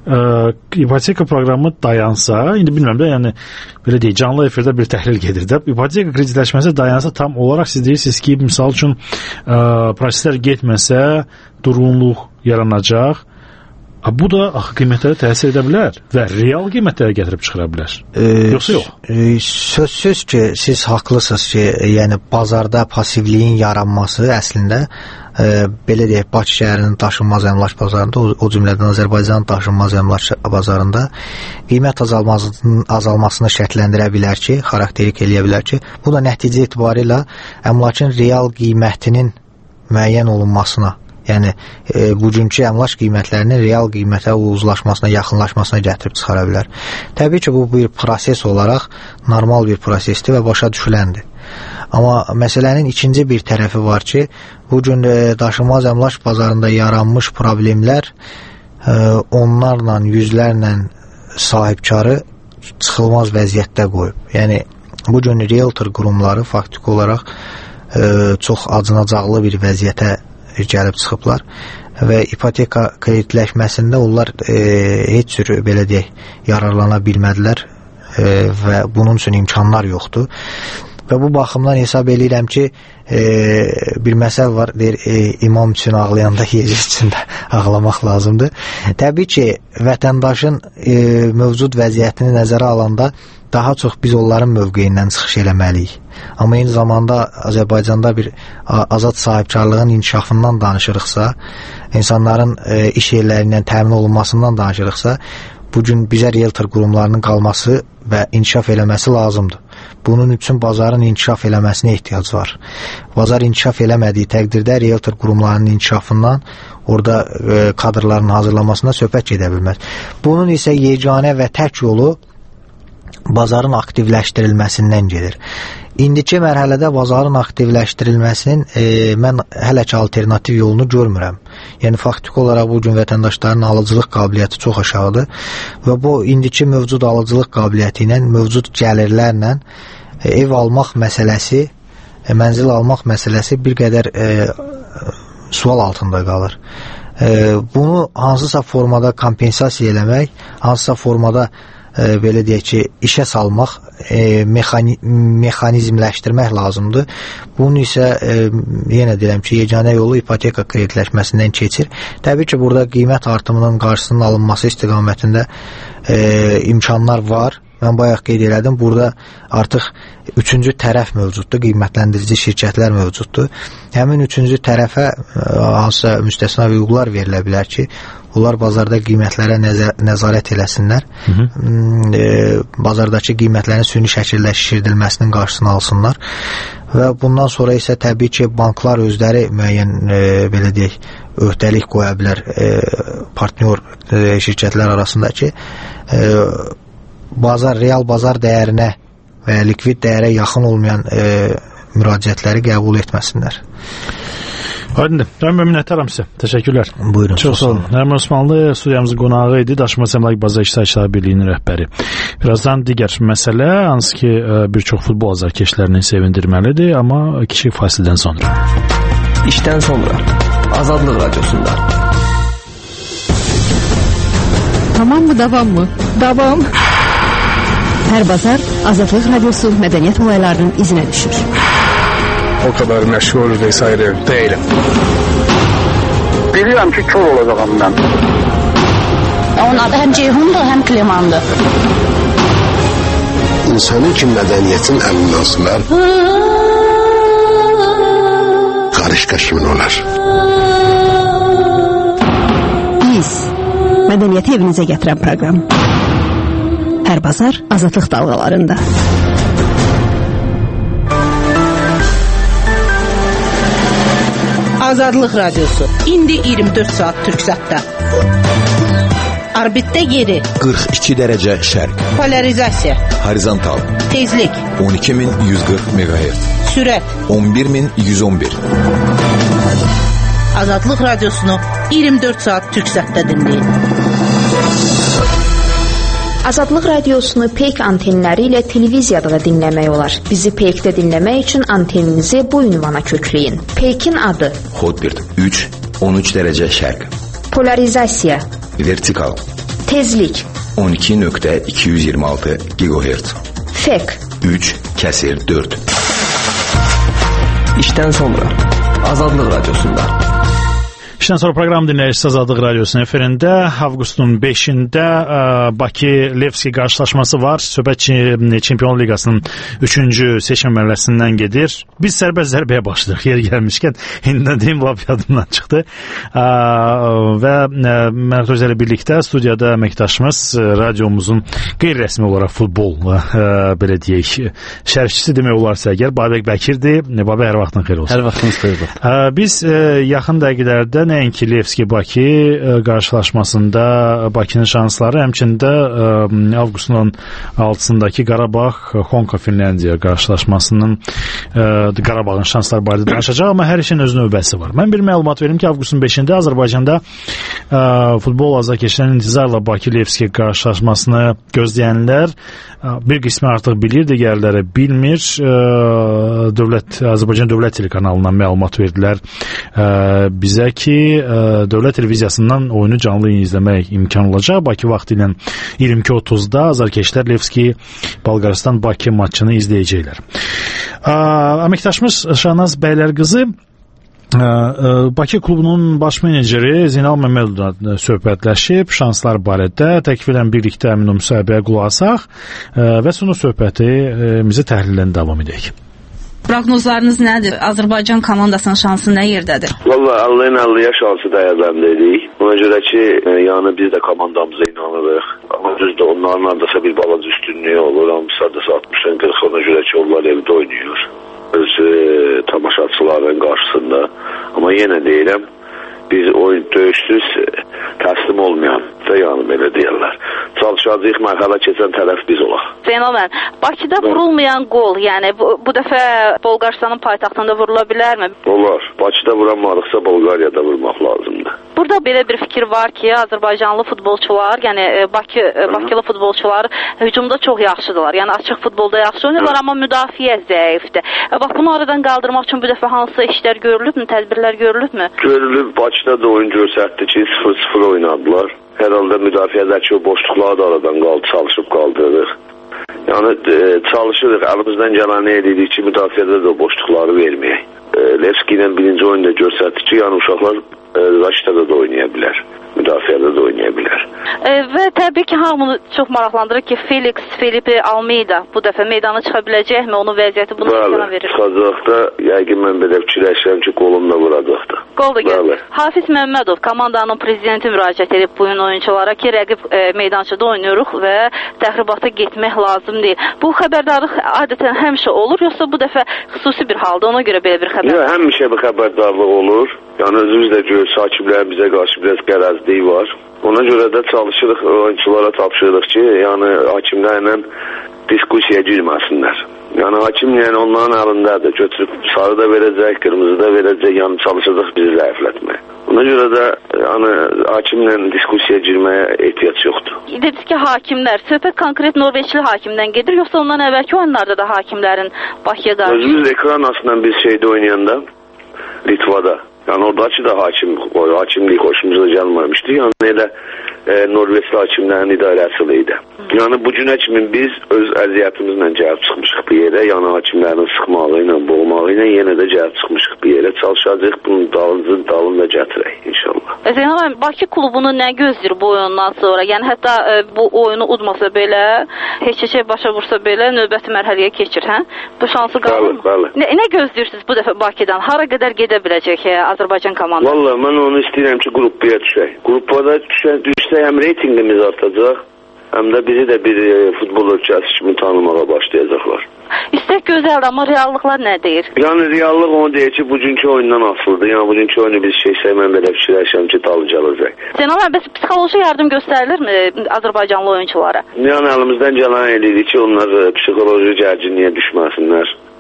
İpoteka proqramı dayansa, indi bilmirəm də, yəni belə deyək, canlı efirdə bir təhlil gedir də. İpoteka kreditləşməsi dayansa tam olaraq siz deyirsiniz ki, misal üçün proseslər getməsə durğunluq yaranacaq. Bu da axı qiymətlərə təsir edə bilər və real qiymətlərə gətirib çıxara bilər. Yoxsa yox? Sözsüz ki, siz haqlısınız ki, yəni bazarda passivliyin yaranması əslində belə deyək, Bakı şəhərinin daşınmaz əmlak bazarında, o cümlədən Azərbaycanın daşınmaz əmlak bazarında qiymət azalmasını şərtləndirə bilər ki, xarakterik eləyə bilər ki, bu da nəticə etibarilə əmlakın real qiymətinin müəyyən olunmasına, yəni bugünkü əmlak qiymətlərinin real qiymətə uzlaşmasına, yaxınlaşmasına gətirib çıxara bilər. Təbii ki, bu bir proses olaraq normal bir prosesdir və başa düşüləndir. Amma məsələnin ikinci bir tərəfi var ki, bugün daşınmaz əmlak bazarında yaranmış problemlər onlarla, yüzlərlə sahibkarı çıxılmaz vəziyyətdə qoyub. Yəni, bugün realtor qurumları faktiki olaraq çox acınacaqlı bir vəziyyətə gəlib çıxıblar və ipoteka kreditləşməsində onlar heç cür belə deyək, yararlana bilmədilər və bunun üçün imkanlar yoxdur. Və bu baxımdan hesab edirəm ki, bir məsəl var, deyir, imam üçün ağlayanda Yezid üçün də ağlamaq lazımdır. Təbii ki, vətəndaşın mövcud vəziyyətini nəzərə alanda daha çox biz onların mövqeyindən çıxış eləməliyik. Amma eyni zamanda Azərbaycanda bir azad sahibkarlığın inkişafından danışırıqsa, insanların iş yerlərindən təmin olunmasından danışırıqsa, bugün bizə realtor qurumlarının qalması və inkişaf eləməsi lazımdır. Bunun üçün bazarın inkişaf eləməsinə ehtiyac var. Bazar inkişaf eləmədiyi təqdirdə realtor qurumlarının inkişafından, orada kadrların hazırlamasına söhbət gedə bilməz. Bunun isə yeganə və tək yolu bazarın aktivləşdirilməsindən gedir. İndiki mərhələdə bazarın aktivləşdirilməsinin mən hələ ki alternativ yolunu görmürəm. Yəni faktiki olaraq bugün vətəndaşların alıcılıq qabiliyyəti çox aşağıdır və bu indiki mövcud alıcılıq qabiliyyəti ilə, mövcud gəlirlərlə ev almaq məsələsi, mənzil almaq məsələsi bir qədər sual altında qalır. Bunu hansısa formada kompensasiya eləmək, hansısa formada belə deyək ki, işə salmaq, mexanizmləşdirmək lazımdır. Bunun isə yenə deyirəm ki, yeganə yolu ipoteka kreditləşməsindən keçir. Təbii ki, burada qiymət artımının qarşısının alınması istiqamətində imkanlar var. Mən bayaq qeyd elədim, burada artıq üçüncü tərəf mövcuddur, qiymətləndirici şirkətlər mövcuddur. Həmin üçüncü tərəfə hansısa müstəsna hüquqlar verilə bilər ki, onlar bazarda qiymətlərə nəzarət eləsinlər, bazardakı qiymətlərin süni şəkildə şişirdilməsinin qarşısını alsınlar və bundan sonra isə təbii ki, banklar özləri müəyyən, belə deyək, öhdəlik qoya bilər partnyor şirkətlər arasında ki, real bazar dəyərinə və likvid dəyərə yaxın olmayan müraciətləri qəbul etməsinlər. Aydındır. Mən minnətdaram sizə. Təşəkkürlər. Buyurun. Çox sağ olun. Nərmin Osmanlı studiyamızın qonağı idi. Daşınmaz Əmlak Bazar İştirakçıları Birliyinin rəhbəri. Birazdan digər məsələ, hansı ki, bir çox futbol azarkeşlərini sevindirməlidir, amma kiçik fasilədən sonra. İşdən sonra Azadlıq Radiosunda. Tamam mı, davam mı? Davam. Hər bazar Azadlıq Radiosu mədəniyyət olaylarının izinə düşür. O kadar məşğul vesaire değilim. Bilirəm ki, kör olacağım mən. Onun adı həm Ceyhundur, həm Klimandır. İnsanın ki, mədəniyyətin əlindən sular, qarışqa kimin olar. Biz, mədəniyyəti evinizə gətirən proqram. Hər bazar Azadlıq dalğalarında. Azadlıq Radiosu. İndi 24 saat Türksatda. Orbitdə yeri 42 dərəcə şərq. Polarizasiya. Horizontal. Tezlik 12140 MHz. Sürət 11111. Azadlıq Radiosunu 24 saat Türksatda dinləyin. Azadlıq radiosunu Peyk antenləri ilə televiziyada da dinləmək olar. Bizi Peykdə dinləmək üçün anteninizi bu ünvana kökləyin. Peykin adı: Hotbird 3-13 dərəcə şərq. Polarizasiya: Vertikal. Tezlik: 12.226 GHz. Fek: 3/4. İşdən sonra Azadlıq radiosunda. İşdən sonra proqram dinləyirsiniz Azadlıq Radiosunun efirində. Avqustun 5-də Bakı-Levski qarşılaşması var. Söhbət Çempionlar Liqasının 3-cü seçim mərhələsindən gedir. Biz sərbəst zərbəyə başladıq yer gəlmişkən. İndi deyim, lap yadımdan çıxdı. Və Məhət Özəli birlikdə studiyada əməkdaşımız, radiomuzun qeyri-rəsmi olaraq futbol, belə deyək, şərhçisi demək olarsa əgər, Babək Bəkirdir. Babək, hər vaxtın xeyir olsun. Hər vaxtınız xeyir olsun. Biz yaxın dəqiqələrdə nəinki Levski-Bakı qarşılaşmasında Bakının şansları, həmçində avqustun 6-sındakı Qarabağ-Xonka-Finlandiya qarşılaşmasının Qarabağın şansları barədə danışacaq, amma hər işin öz növbəsi var. Mən bir məlumat verim ki, avqustun 5-də Azərbaycanda futbol azarkeşlərinin intizarla Bakı-Levski qarşılaşmasını gözləyənlər bir qismi artıq bilir, digərləri bilmir. Azərbaycan Dövlət Telekanalından məlumat verdilər bizə ki, Dövlət Televiziyasından oyunu canlı izləmək imkan olacaq. Bakı vaxtı ilə 22:30-da azarkeşlər Levski Bolqarıstan-Bakı maçını izləyəcəklər. Əməkdaşımız Şahnaz Bəylərqızı Bakı klubunun baş meneceri Zeynal Məmmədovla söhbətləşib şanslar barədə. Təkvillən birlikdə həmin o müsahibəyə qulaq asaq və sonra söhbətimizi təhlillə davam edək. Proqnozlarınız nədir? Azərbaycan komandasının şansı nə yerdədir? Valla 50-50-yə şansı dəyərləndiririk. Ona görə ki, yəni biz də komandamıza inanırıq. Amma düzdür, onların adasa bir balaca üstünlüyü olur. Hamısı adasa 60-ın 40, ona görə ki, onlar evdə oynayır. Öz tamaşaçıların qarşısında. Amma yenə deyirəm, biz oyun döyüşsüz təslim olmayan da yəni belə deyirlər. Çalışacağıq, mərhələ keçən tərəf biz olaq. Zeynal mən, Bakıda vurulmayan qol, yəni bu dəfə Bolqarıstanın paytaxtında vurula bilərmi? Olar. Bakıda vuranmadıqsa Bolqariyada vurmaq lazımdır. Burada belə bir fikir var ki, Azərbaycanlı futbolçular, yəni Bakılı futbolçular hücumda çox yaxşıdırlar. Yəni açıq futbolda yaxşı oynayırlar, amma müdafiə zəifdir. Bax, bunu aradan qaldırmaq üçün bu dəfə hansı işlər görülübmü, tədbirlər görülübmü? Görülüb. Bakıda da oyun göstərdi ki, 0-0 oynadılar. Hər halda müdafiədəki o boşluqları da aradan çalışıb qaldırırıq. Yəni çalışırıq, əlimizdən gələni edirik ki, müdafiədə də o boşluqları verməyək. Levski ilə birinci oyunda göstərdi ki, yəni uşaqlar Raşidada da oynaya bilər. Müdafiədə də oynaya bilər. Və təbii ki, hamını çox maraqlandırır ki, Felipe Almeida bu dəfə meydana çıxa biləcəkmi? Onun vəziyyəti bunu imkana verir. Bəli, çıxacaq da, yəqin mən belə fikirləşirəm ki, qolumla vuracaq da. Qol da gəlir. Hafiz Məmmədov komandanın prezidenti müraciət edib bu gün oyunçulara ki, rəqib meydançada oynuyoruq və təxribata getmək lazım deyil. Bu xəbərdarlıq adətən həmişə olur, yoxsa bu dəfə xüsusi bir halda ona görə belə bir xəbər? Yox, həmişə bir xəbərdarlıq olur. Yəni özümüz də görürük, hakimlərin bizə qarşı biraz qərəzliyi var. Ona görə də çalışırıq, oyunçulara tapşırırıq ki, yəni hakimlərlə diskusiyaya girməsinlər. Yəni hakim yəni onların əlindədir, götürüb sarı da verəcək, qırmızı da verəcək, yəni çalışacaq bizi zəiflətməyə. Ona görə də yəni hakimlə diskusiyaya girməyə ehtiyac yoxdur. Dediniz ki, hakimlər, söhbət konkret Norveçli hakimdən gedir, yoxsa ondan əvvəlki oyunlarda da hakimlərin Bakıya qarşı? Özümüz ekran aslında biz şeydə oynayanda, Litvada. Yəni oradakı da hakimlik xoşumuza gəlməmişdi. Yəni elə Norveçli hakimlərin idarəsi idi. Yəni bu günə kimi biz öz əziyyətimizlə gəlib çıxmışıq bir yerə. Yəni hakimlərin sıxmağı ilə, boğmağı ilə yenə də gəlib çıxmışıq bir yerə. Çalışacağıq bunun dalında gətirək inşallah. Zeynal, Bakı klubunu nə gözləyir bu oyundan sonra? Yəni hətta bu oyunu udmasa belə, heç başa vursa belə növbəti mərhələyə keçir, hə? Bu şansı qalır mı? Bəli. Nə gözləyirsiniz bu dəfə Bakıdan? Hara qədər gedə biləcək Azərbaycan komandası? Vallahi mən onu istəyirəm ki, qrupaya düşək. Qrupada düşsə həm reytinqimiz artacaq, həm də bizi də bir futbol ölkəsi kimi tanımağa başlayacaqlar. İstək gözəldir, amma reallıqlar nə deyir? Yəni reallıq onu deyir ki, bugünkü oyundan asılıdır. Yəni bugünkü oyunu biz mən belə fikirləşəm ki, dalıcı alacaq. Zeynal bəy, bəs psixoloji yardım göstərilirmi Azərbaycanlı oyunçulara? Yəni əlimizdən gələn eləyirik ki, onlar psixoloji gərginliyə düşməsinlər.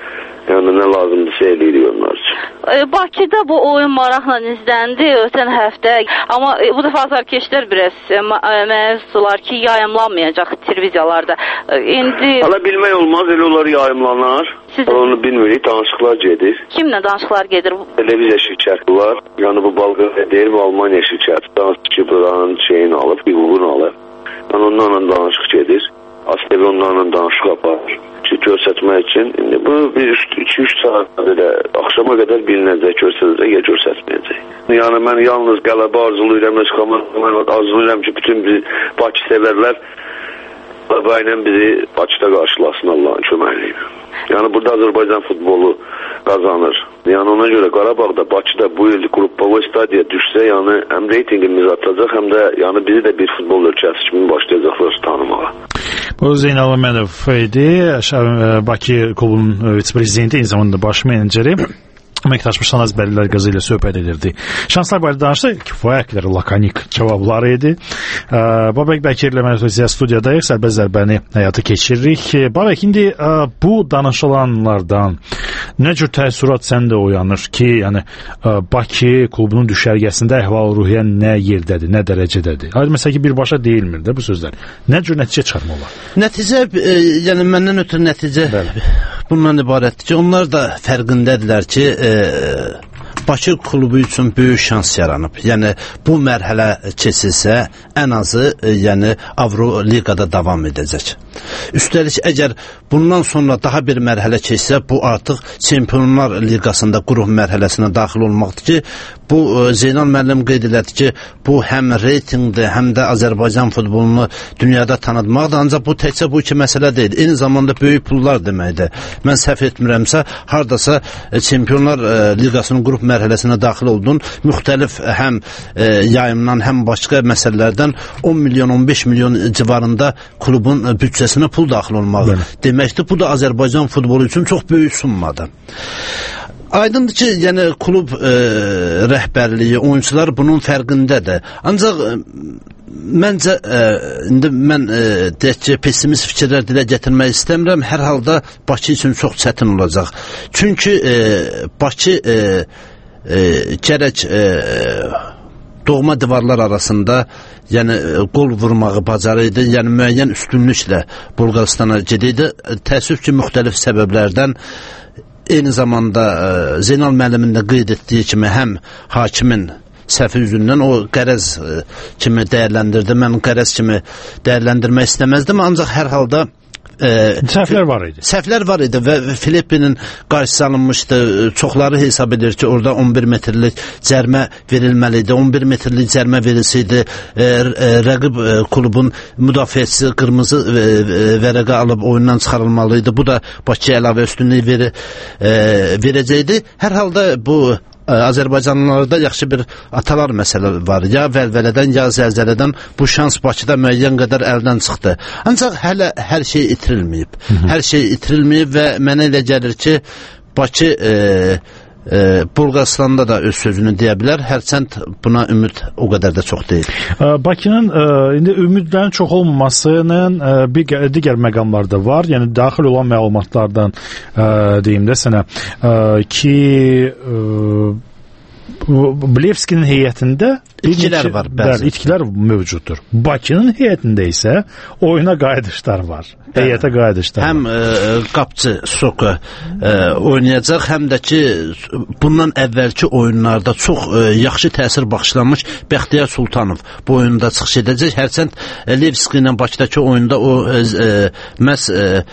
Yəni nə lazımdırsa eləyirik onlar üçün. Bakıda bu oyun maraqla izləndi ötən həftə, amma bu dəfə azarkeşlər biraz məhsullar ki, yayımlanmayacaq televiziyalarda. İndi hala bilmək olmaz, elə onlar yayımlanar. Onu bilmirik, danışıqlar gedir. Kimlə danışıqlar gedir? Televiziya şirkəti var. Yəni bu Bolqariya deyil, bu Almaniya şirkəti. Danışıq ki, buranın şeyini alıb, hüququnu alıb. Yəni onlarla danışıq gedir. Aslında onlarla danışıq aparır. Göstərmək üçün indi bu bir 2-3 saat belə axşama qədər bilinəcək, göstərəcək ya göstərməyəcək. Yəni mən yalnız qələbə arzulayıram, öz komandamı arzulayıram ki, bütün biz Bakı sevərlər qələbə ilə bizi Bakıda qarşılasın Allahın köməyi ilə. Yəni burada Azərbaycan futbolu qazanır. Yəni ona görə Qarabağda, Bakıda bu il qrupbavoy stadiya düşsə, yəni həm reytingimiz artacaq, həm də yəni bizi də bir futbol ölkəsi kimi başlayacaqlar tanımağa. Bu Zeynal Məmmədov idi, Bakı klubunun vitse-prezidenti, eyni zamanda baş meneceri. Əməkdaşımız Şanaz Bəlilər qızı ilə söhbət edirdi. Şanslar barədə danışdı, kifayət qədər lakonik cavabları idi. Babək Bəkirlə mən studiyadayıq, Sərbəz Zərbəni həyata keçiririk. Babək, indi bu danışılanlardan nə cür təəssürat səndə oyanır ki, yəni Bakı klubunun düşərgəsində əhval-ruhiyyə nə yerdədir, nə dərəcədədir? Hayır, məsələn ki, birbaşa deyilmir də bu sözlər. Nə cür nəticə çıxarmaq olar? Nəticə, yəni məndən ötürü nəticə bundan ibarətdir ki, onlar da fərqindədirlər ki, Bakı klubu üçün böyük şans yaranıb. Yəni bu mərhələ keçilsə, ən azı yəni Avroliqada davam edəcək. Üstəlik əgər bundan sonra daha bir mərhələ keçsə, bu artıq Çempionlar Liqasında qrup mərhələsinə daxil olmaqdır ki, bu Zeynal müəllim qeyd elədi ki, bu həm reytingdir, həm də Azərbaycan futbolunu dünyada tanıtmaqdır. Ancaq bu təkcə bu iki məsələ deyil. Eyni zamanda böyük pullar deməkdir. Mən səhv etmirəmsə, hardasa Çempionlar Liqasının qrup mərhələsinə daxil oldun, müxtəlif həm yayımdan, həm başqa məsələlərdən 10 milyon, 15 milyon civarında klubun büdcəsinə pul daxil olmalı. Deməkdir, bu da Azərbaycan futbolu üçün çox böyük summadır. Aydındır ki, yəni klub rəhbərliyi, oyunçular bunun fərqindədir. Ancaq məncə indi mən deyək ki, pessimist fikirlər dilə gətirmək istəmirəm. Hər halda Bakı üçün çox çətin olacaq. Çünki Bakı gərək doğma divarlar arasında yəni qol vurmağı bacarıydı, yəni müəyyən üstünlüklə Bulqaristana gedirdi. Təəssüf ki, müxtəlif səbəblərdən eyni zamanda Zeynal müəllimin də qeyd etdiyi kimi həm hakimin səhvi üzündən o qərəz kimi dəyərləndirdi. Mən qərəz kimi dəyərləndirmək istəməzdim, ancaq hər halda səhvlər var idi. Səhvlər var idi və Filippinin qarşısı alınmışdı. Çoxları hesab edir ki, orada 11 metrlik cərmə verilməli idi. 11 metrlik cərmə verilsəydi, rəqib klubun müdafiəçisi qırmızı vərəqə alıb oyundan çıxarılmalı idi. Bu da Bakıya əlavə üstünlük verəcəkdi. Hər halda bu Azərbaycanlılarda yaxşı bir atalar məsələ var. Ya vəlvələdən, ya zəlzələdən bu şans Bakıda müəyyən qədər əldən çıxdı. Ancaq hələ hər şey itirilməyib. Hər şey itirilməyib və mənə elə gəlir ki, Bakı Bulqaristanda da öz sözünü deyə bilər. Hərçənd buna ümid o qədər də çox deyil. Bakının indi ümidlərin çox olmamasının bir digər məqamlar da var. Yəni daxil olan məlumatlardan deyim də sənə ki Bilevskinin heyətində itkilər var. İtkilər mövcuddur. Bakının heyətində isə oyuna qayıdışlar var. Heyətə qayıdışlar. Həm qapçı Soka oynayacaq, həm də ki bundan əvvəlki oyunlarda çox yaxşı təsir bağışlanmış Bəxtiyar Sultanov bu oyunda çıxış edəcək. Hərçənd Levski ilə Bakıdakı oyunda o məhz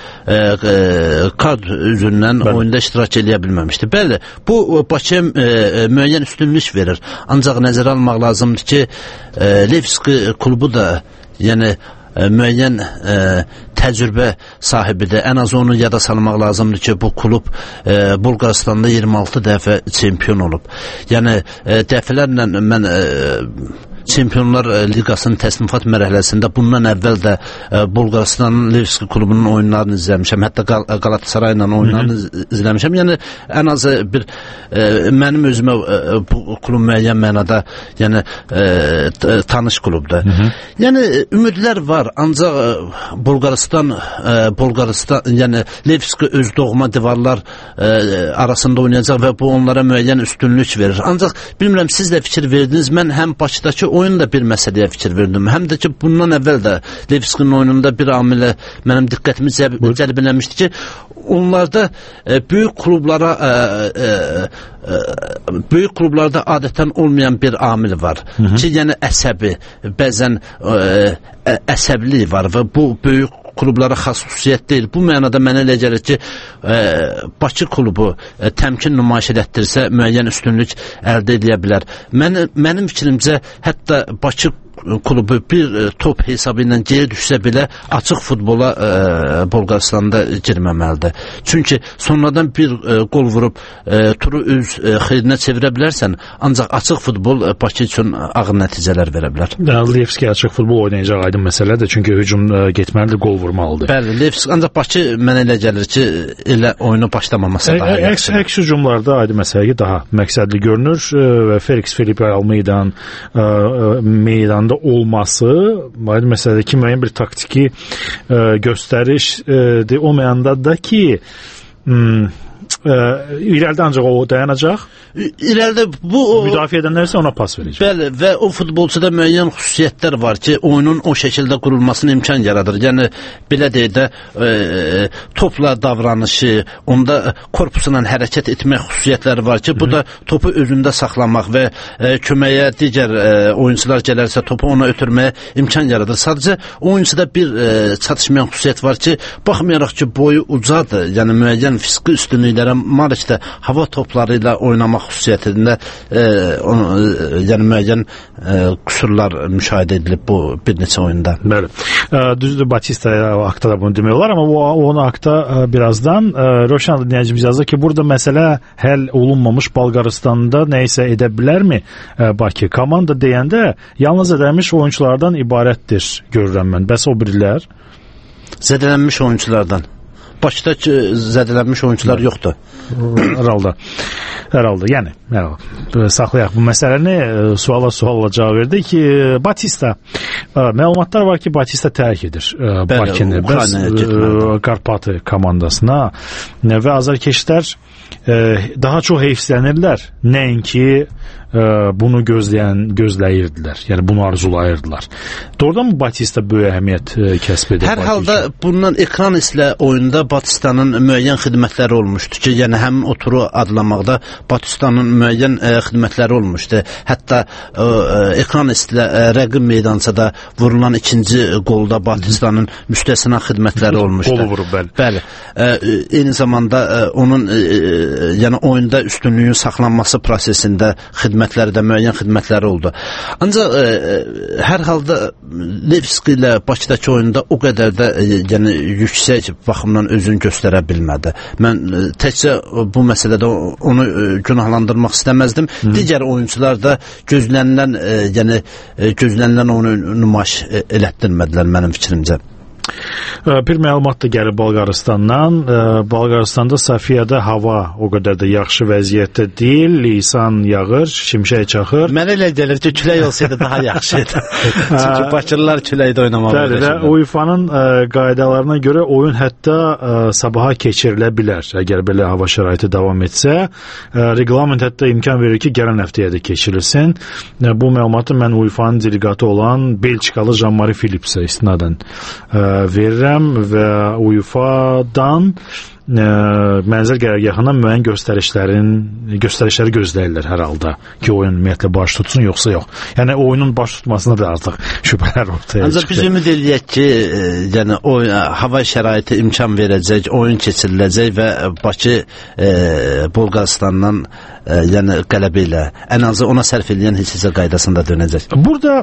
kart üzündən oyunda iştirak edə bilməmişdi. Bəli, bu Bakıya müəyyən üstünlük verir. Ancaq nəzərə almaq lazımdır ki, Levski klubu da yəni müəyyən təcrübə sahibidir. Ən az onu yada salmaq lazımdır ki, bu klub Bulqaristanda 26 dəfə çempion olub. Yəni dəfələrlə mən Çempionlar Liqasının təsnifat mərhələsində bundan əvvəl də Bolqarıstanın Levski klubunun oyunlarını izləmişəm. Hətta Galatasaray ilə oyunlarını izləmişəm. Yəni ən azı bir mənim özümə bu klub müəyyən mənada yəni tanış klubdur. Yəni ümidlər var, ancaq Bolqarıstan yəni Levski öz doğma divarlar arasında oynayacaq və bu onlara müəyyən üstünlük verir. Ancaq bilmirəm siz də fikir verdiniz. Mən həm Bakıdakı oyunda bir məsələyə fikir verdim. Həm də ki bundan əvvəl də Levskinin oyununda bir amilə mənim diqqətimi cəlb eləmişdi ki, onlarda böyük klublarda adətən olmayan bir amil var. Ki, yəni əsəbi, bəzən əsəblik var və bu böyük klublara xas xüsusiyyət deyil. Bu mənada mənə elə gəlir ki, Bakı klubu təmkin nümayiş etdirsə müəyyən üstünlük əldə edə bilər. Mənim fikrimcə hətta Bakı klubu bir top hesabı ilə geri düşsə belə açıq futbola Bolqarıstanda girməməlidir. Çünki sonradan bir qol vurub turu öz xeyrinə çevirə bilərsən, ancaq açıq futbol Bakı üçün ağır nəticələr verə bilər. Levski açıq futbol oynayacaq aydın məsələdir, çünki hücum getməlidir, qol vurmalıdır. Bəli, Levski, ancaq Bakı mənə elə gəlir ki, elə oyunu başlamaması daha yaxşıdır. Əks hücumlarda aydın məsələ daha məqsədli görünür və Felix Felipe Almeydanın meydanda olması, məsələdə ki, müəyyən bir taktiki göstəriş olmayanda da ki, irəlidə ancaq o dayanacaq. İrəlidə bu müdafiə edənlərsə ona pas verəcək. Bəli, və o futbolçuda müəyyən xüsusiyyətlər var ki, oyunun o şəkildə qurulmasına imkan yaradır. Yəni belə deyək də topla davranışı, onda korpusla hərəkət etmək xüsusiyyətləri var ki, bu da topu özündə saxlamaq və köməyə digər oyunçular gələrsə topu ona ötürməyə imkan yaradır. Sadəcə oyunçuda bir çatışmayan xüsusiyyət var ki, baxmayaraq ki, boyu ucadır, yəni müəyyən fiziki üstünlüklərə malik də hava topları ilə oynamaq xüsusiyyətində yəni müəyyən qüsurlar müşahidə edilib bu bir neçə oyunda. Bəli. Düzdür, Batista haqda da bunu demək olar, amma onu haqda birazdan Rövşən dinləyicimiz yazır ki, burada məsələ həll olunmamış Bolqarıstanda nəyisə edə bilərmi Bakı? Komanda deyəndə yalnız zədələnmiş oyunculardan ibarətdir görürəm mən. Bəs o birilər? Zədələnmiş oyunculardan. Bakıdakı zədələnmiş oyuncular yoxdur. Herhalde. Yəni, saxlayaq bu məsələni, suala cavab verdi ki, Batista, məlumatlar var ki, Batista tərk edir Bakını, Karpatı komandasına və azarkeşlər daha çox heyfslənirlər, nəinki bunu gözləyirdilər, yəni bunu arzulayırdılar. Doğrudan mı Batista böyük əhəmiyyət kəsb edir? Hər halda bundan ekran islə oyunda Batistanın müəyyən xidmətləri olmuşdu ki, yəni həm o turu adlamaqda Batistanın müəyyən xidmətləri olmuşdu. Hətta ekran islə rəqib meydançada vurulan ikinci qolda Batistanın müstəsna xidmətləri olmuşdu. Qolu vurub, bəli. Bəli. Eyni zamanda onun yəni oyunda üstünlüyün saxlanması prosesində xidmətləri də müəyyən xidmətləri oldu. Ancaq hər halda Levski ilə Bakıdakı oyunda o qədər də yəni yüksək baxımdan özünü göstərə bilmədi. Mən təkcə bu məsələdə onu günahlandırmaq istəməzdim. Digər oyuncular da gözlənilən onu nümayiş elətdirmədilər mənim fikrimcə. Bir məlumat da gəlir Bolqarıstandan. Bolqarıstanda Sofiyada hava o qədər də yaxşı vəziyyətdə deyil. Lisan yağır, şimşək çaxır. Mənə elə gəlir ki, külək olsaydı daha yaxşı idi. Çünki Bakırlılar küləkdə oynamalı. Bəli, və UEFA-nın qaydalarına görə oyun hətta sabaha keçirilə bilər. Əgər belə hava şəraiti davam etsə, reglament hətta imkan verir ki, gələn həftəyə də keçirilsin. Bu məlumatı mən UEFA-nın delegatı olan Belçikalı Jean-Marie Philipsə istinadən verirəm və UEFA-dan mənzil qərargahına müəyyən göstərişləri gözləyirlər hər halda ki, oyun ümumiyyətlə baş tutsun, yoxsa yox. Yəni oyunun baş tutmasına da artıq şübhələr ortaya çıxır. Ancaq biz ümid eləyək ki, yəni hava şəraiti imkan verəcək, oyun keçiriləcək və Bakı Bolqarıstandan yəni qələbə ilə ən azı ona sərf edən hissə qaydasında dönəcək. Burada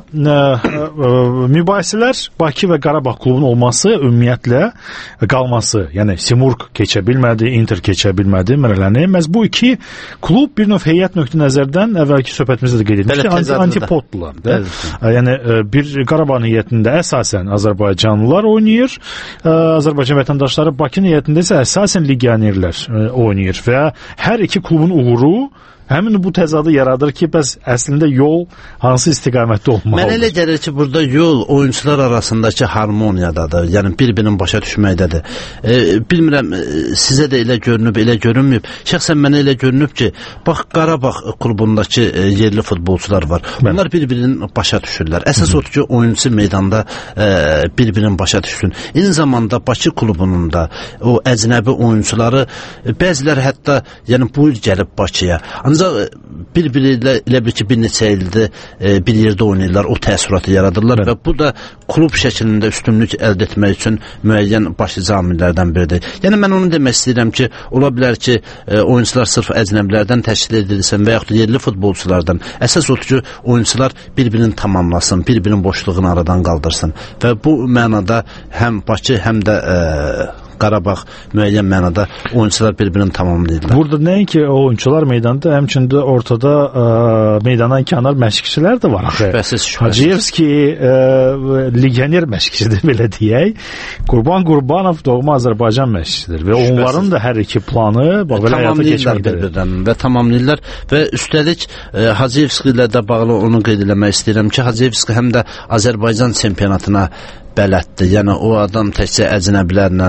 mübahisələr Bakı və Qarabağ klubunun olması, ümumiyyətlə qalması, yəni Simurq keçən keçə bilmədi, Inter keçə bilmədi mərhələni. Məhz bu iki klub bir növ heyət nöqteyi nəzərdən əvvəlki söhbətimizdə də qeyd etmişdik, antipoddular. Yəni bir Qarabağ heyətində əsasən Azərbaycanlılar oynayır, Azərbaycan vətəndaşları Bakı heyətində isə əsasən legionerlər oynayır və hər iki klubun uğuru həmin bu təzadı yaradır ki, bəs əslində yol hansı istiqamətdə olmalıdır? Mənə elə gəlir ki, burada yol oyunçular arasındakı harmoniyadadır. Yəni bir-birinin başa düşməkdədir. Bilmirəm, sizə də elə görünüb, elə görünməyib. Şəxsən mənə elə görünüb ki, bax Qarabağ klubundakı yerli futbolçular var. Onlar bir-birinin başa düşürlər. Əsas odur ki, oyunçu meydanda bir-birinin başa düşsün. Eyni zamanda Bakı klubunun da o əcnəbi oyunçuları bəziləri hətta yəni bu il gəlib Bakıya. Ancaq bir-biri elə bir ki, bir neçə ildir bir yerdə oynayırlar, o təəssüratı yaradırlar və bu da klub şəklində üstünlük əldə etmək üçün müəyyən başlıca amillərdən biridir. Yəni mən onu demək istəyirəm ki, ola bilər ki, oyuncular sırf əcnəbilərdən təşkil edilsin və yaxud yerli futbolçulardan. Əsas odur ki, oyuncular bir-birini tamamlasın, bir-birinin boşluğunu aradan qaldırsın və bu mənada həm Bakı, həm də Qarabağ müəyyən mənada oyuncular bir-birini tamamlayırlar. Burada nəinki oyuncular meydanda, həmçində ortada meydana kənar məşqçilər də var. Şübhəsiz. Hacıyevski legioner məşqçidir, belə deyək. Qurban Qurbanov doğma Azərbaycan məşqçidir və onların da hər iki planı belə həyata keçməkdədir. Və tamamlayırlar və üstəlik Hacıyevski ilə də bağlı onu qeyd eləmək istəyirəm ki, Hacıyevski həm də Azərbaycan çempionatına bələddir. Yəni o adam təkcə əcnəbilərlə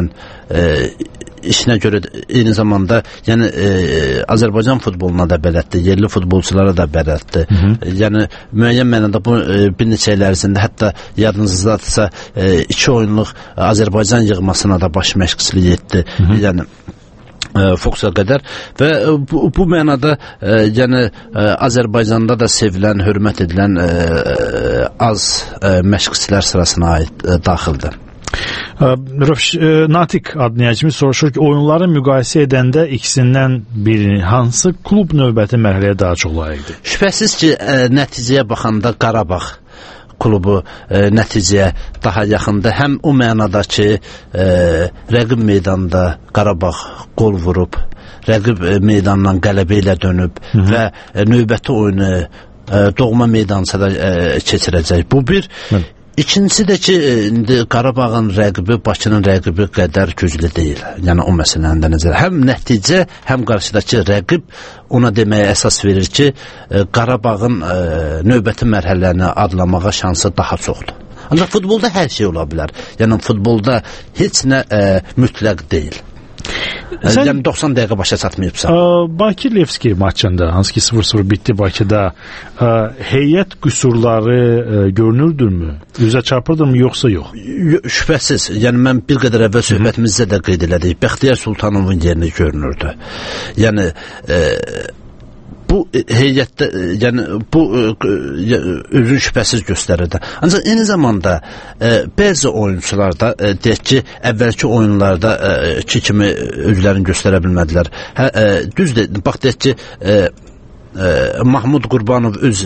işinə görə eyni zamanda yəni Azərbaycan futboluna da bələddir, yerli futbolçulara da bələddir. Yəni müəyyən mənada bu bir neçə il ərzində hətta yadınızdadırsa 2 oyunluq Azərbaycan yığmasına da baş məşqçilik etdi. Yəni Foxa qədər və bu mənada yəni Azərbaycanda da sevilən, hörmət edilən az məşqçilər sırasına aid daxildir. Natiq adlayıcımız soruşur ki, oyunları müqayisə edəndə ikisindən biri hansı klub növbəti mərhələyə daha çox layiqdir? Şübhəsiz ki, nəticəyə baxanda Qarabağ klubu nəticəyə daha yaxındır. Həm o mənada ki, rəqib meydanda Qarabağ qol vurub, rəqib meydandan qələbə ilə dönüb və növbəti oyunu doğma meydançada keçirəcək. Bu bir. İkincisi də ki, indi Qarabağın rəqibi Bakının rəqibi qədər güclü deyil. Yəni o məsələni də nəzərə. Həm nəticə, həm qarşıdakı rəqib ona deməyə əsas verir ki, Qarabağın növbəti mərhələni adlamağa şansı daha çoxdur. Ancaq futbolda hər şey ola bilər. Yəni futbolda heç nə mütləq deyil. Yəni 90 dəqiqə başa çatmayıbsa. Bakı Levski maçında, hansı ki 0-0 bitdi Bakıda, heyət qüsurları görünürdürmü? Üzə çarpırdırmı, yoxsa yox? Şübhəsiz. Yəni mən bir qədər əvvəl söhbətimizdə də qeyd elədik. Bəxtiyar Sultanovun yerini görünürdü. Yəni bu heyətdə, yəni bu özün şübhəsiz göstərirdi. Ancaq eyni zamanda bəzi oyunçular da deyək ki, əvvəlki oyunlarda kimi özlərini göstərə bilmədilər. Düzdür, bax deyək ki, Mahmud Qurbanov öz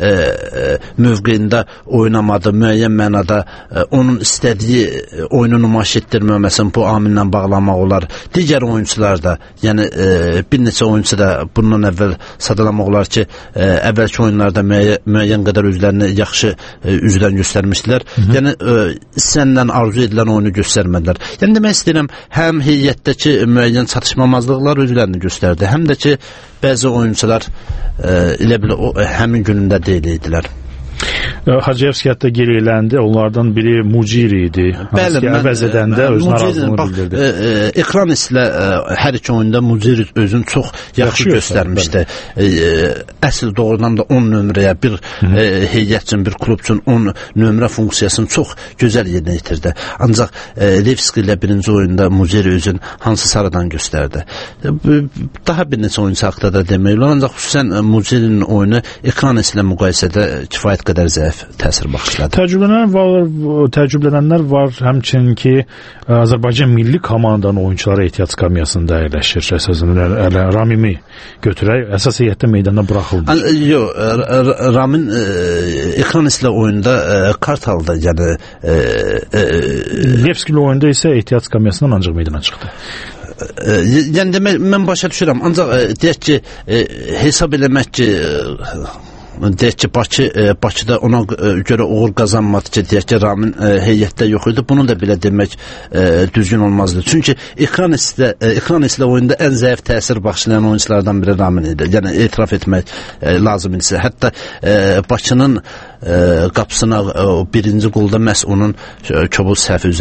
mövqeyində oynamadı, müəyyən mənada onun istədiyi oyunu nümayiş etdirməməsin, bu amillə bağlamaq olar. Digər oyunçular da, yəni bir neçə oyunçu da bundan əvvəl sadalamaq olar ki, əvvəlki oyunlarda müəyyən qədər özlərini yaxşı üzdən göstərmişdilər. Yəni istənilən, arzu edilən oyunu göstərmədilər. Yəni demək istəyirəm, həm heyətdəki müəyyən çatışmamazlıqlar özlərini göstərdi, həm də ki, bəzi oyuncular elə bilə həmin günündə deyil idilər. Hacıyevski hətta geri eləndi. Onlardan biri Muciri idi. Bəli, əvəz edəndə öz narazılığını bildirdi. Ekran ilə hər iki oyunda Muciri özünü çox yaxşı göstərmişdi. Əsl doğrudan da 10 nömrəyə bir heyət üçün, bir klub üçün 10 nömrə funksiyasını çox gözəl yerinə yetirdi. Ancaq Levski ilə birinci oyunda Muciri özün hansı sarıdan göstərdi. Daha bir neçə oyuncu haqqında da demək olar. Ancaq xüsusən Mucirinin oyunu ekran ilə müqayisədə kifayət qədər zəif təsir baxışladı. Təəccüblənənlər var, həmçinin ki, Azərbaycan milli komandanın oyunçuları ehtiyat skamyasında əyləşir. Əsasən Ramimi götürək, əsas heyətdə meydana buraxıldı. Yox, Ramin ekran ilə oyunda kart aldı. Yəni Levski oyunda isə ehtiyat skamyasından ancaq meydana çıxdı. Yəni demək, mən başa düşürəm. Ancaq deyək ki, hesab eləmək ki, deyək ki, Bakıda ona görə uğur qazanmadı ki, deyək ki, Ramin heyətdə yox idi. Bunu da belə demək düzgün olmazdı. Çünki ekran islə oyunda ən zəif təsir baxışlayan oyunculardan biri Ramin idi. Yəni etiraf etmək lazım idi. Hətta Bakının qapısına birinci qolda məhz onun kobud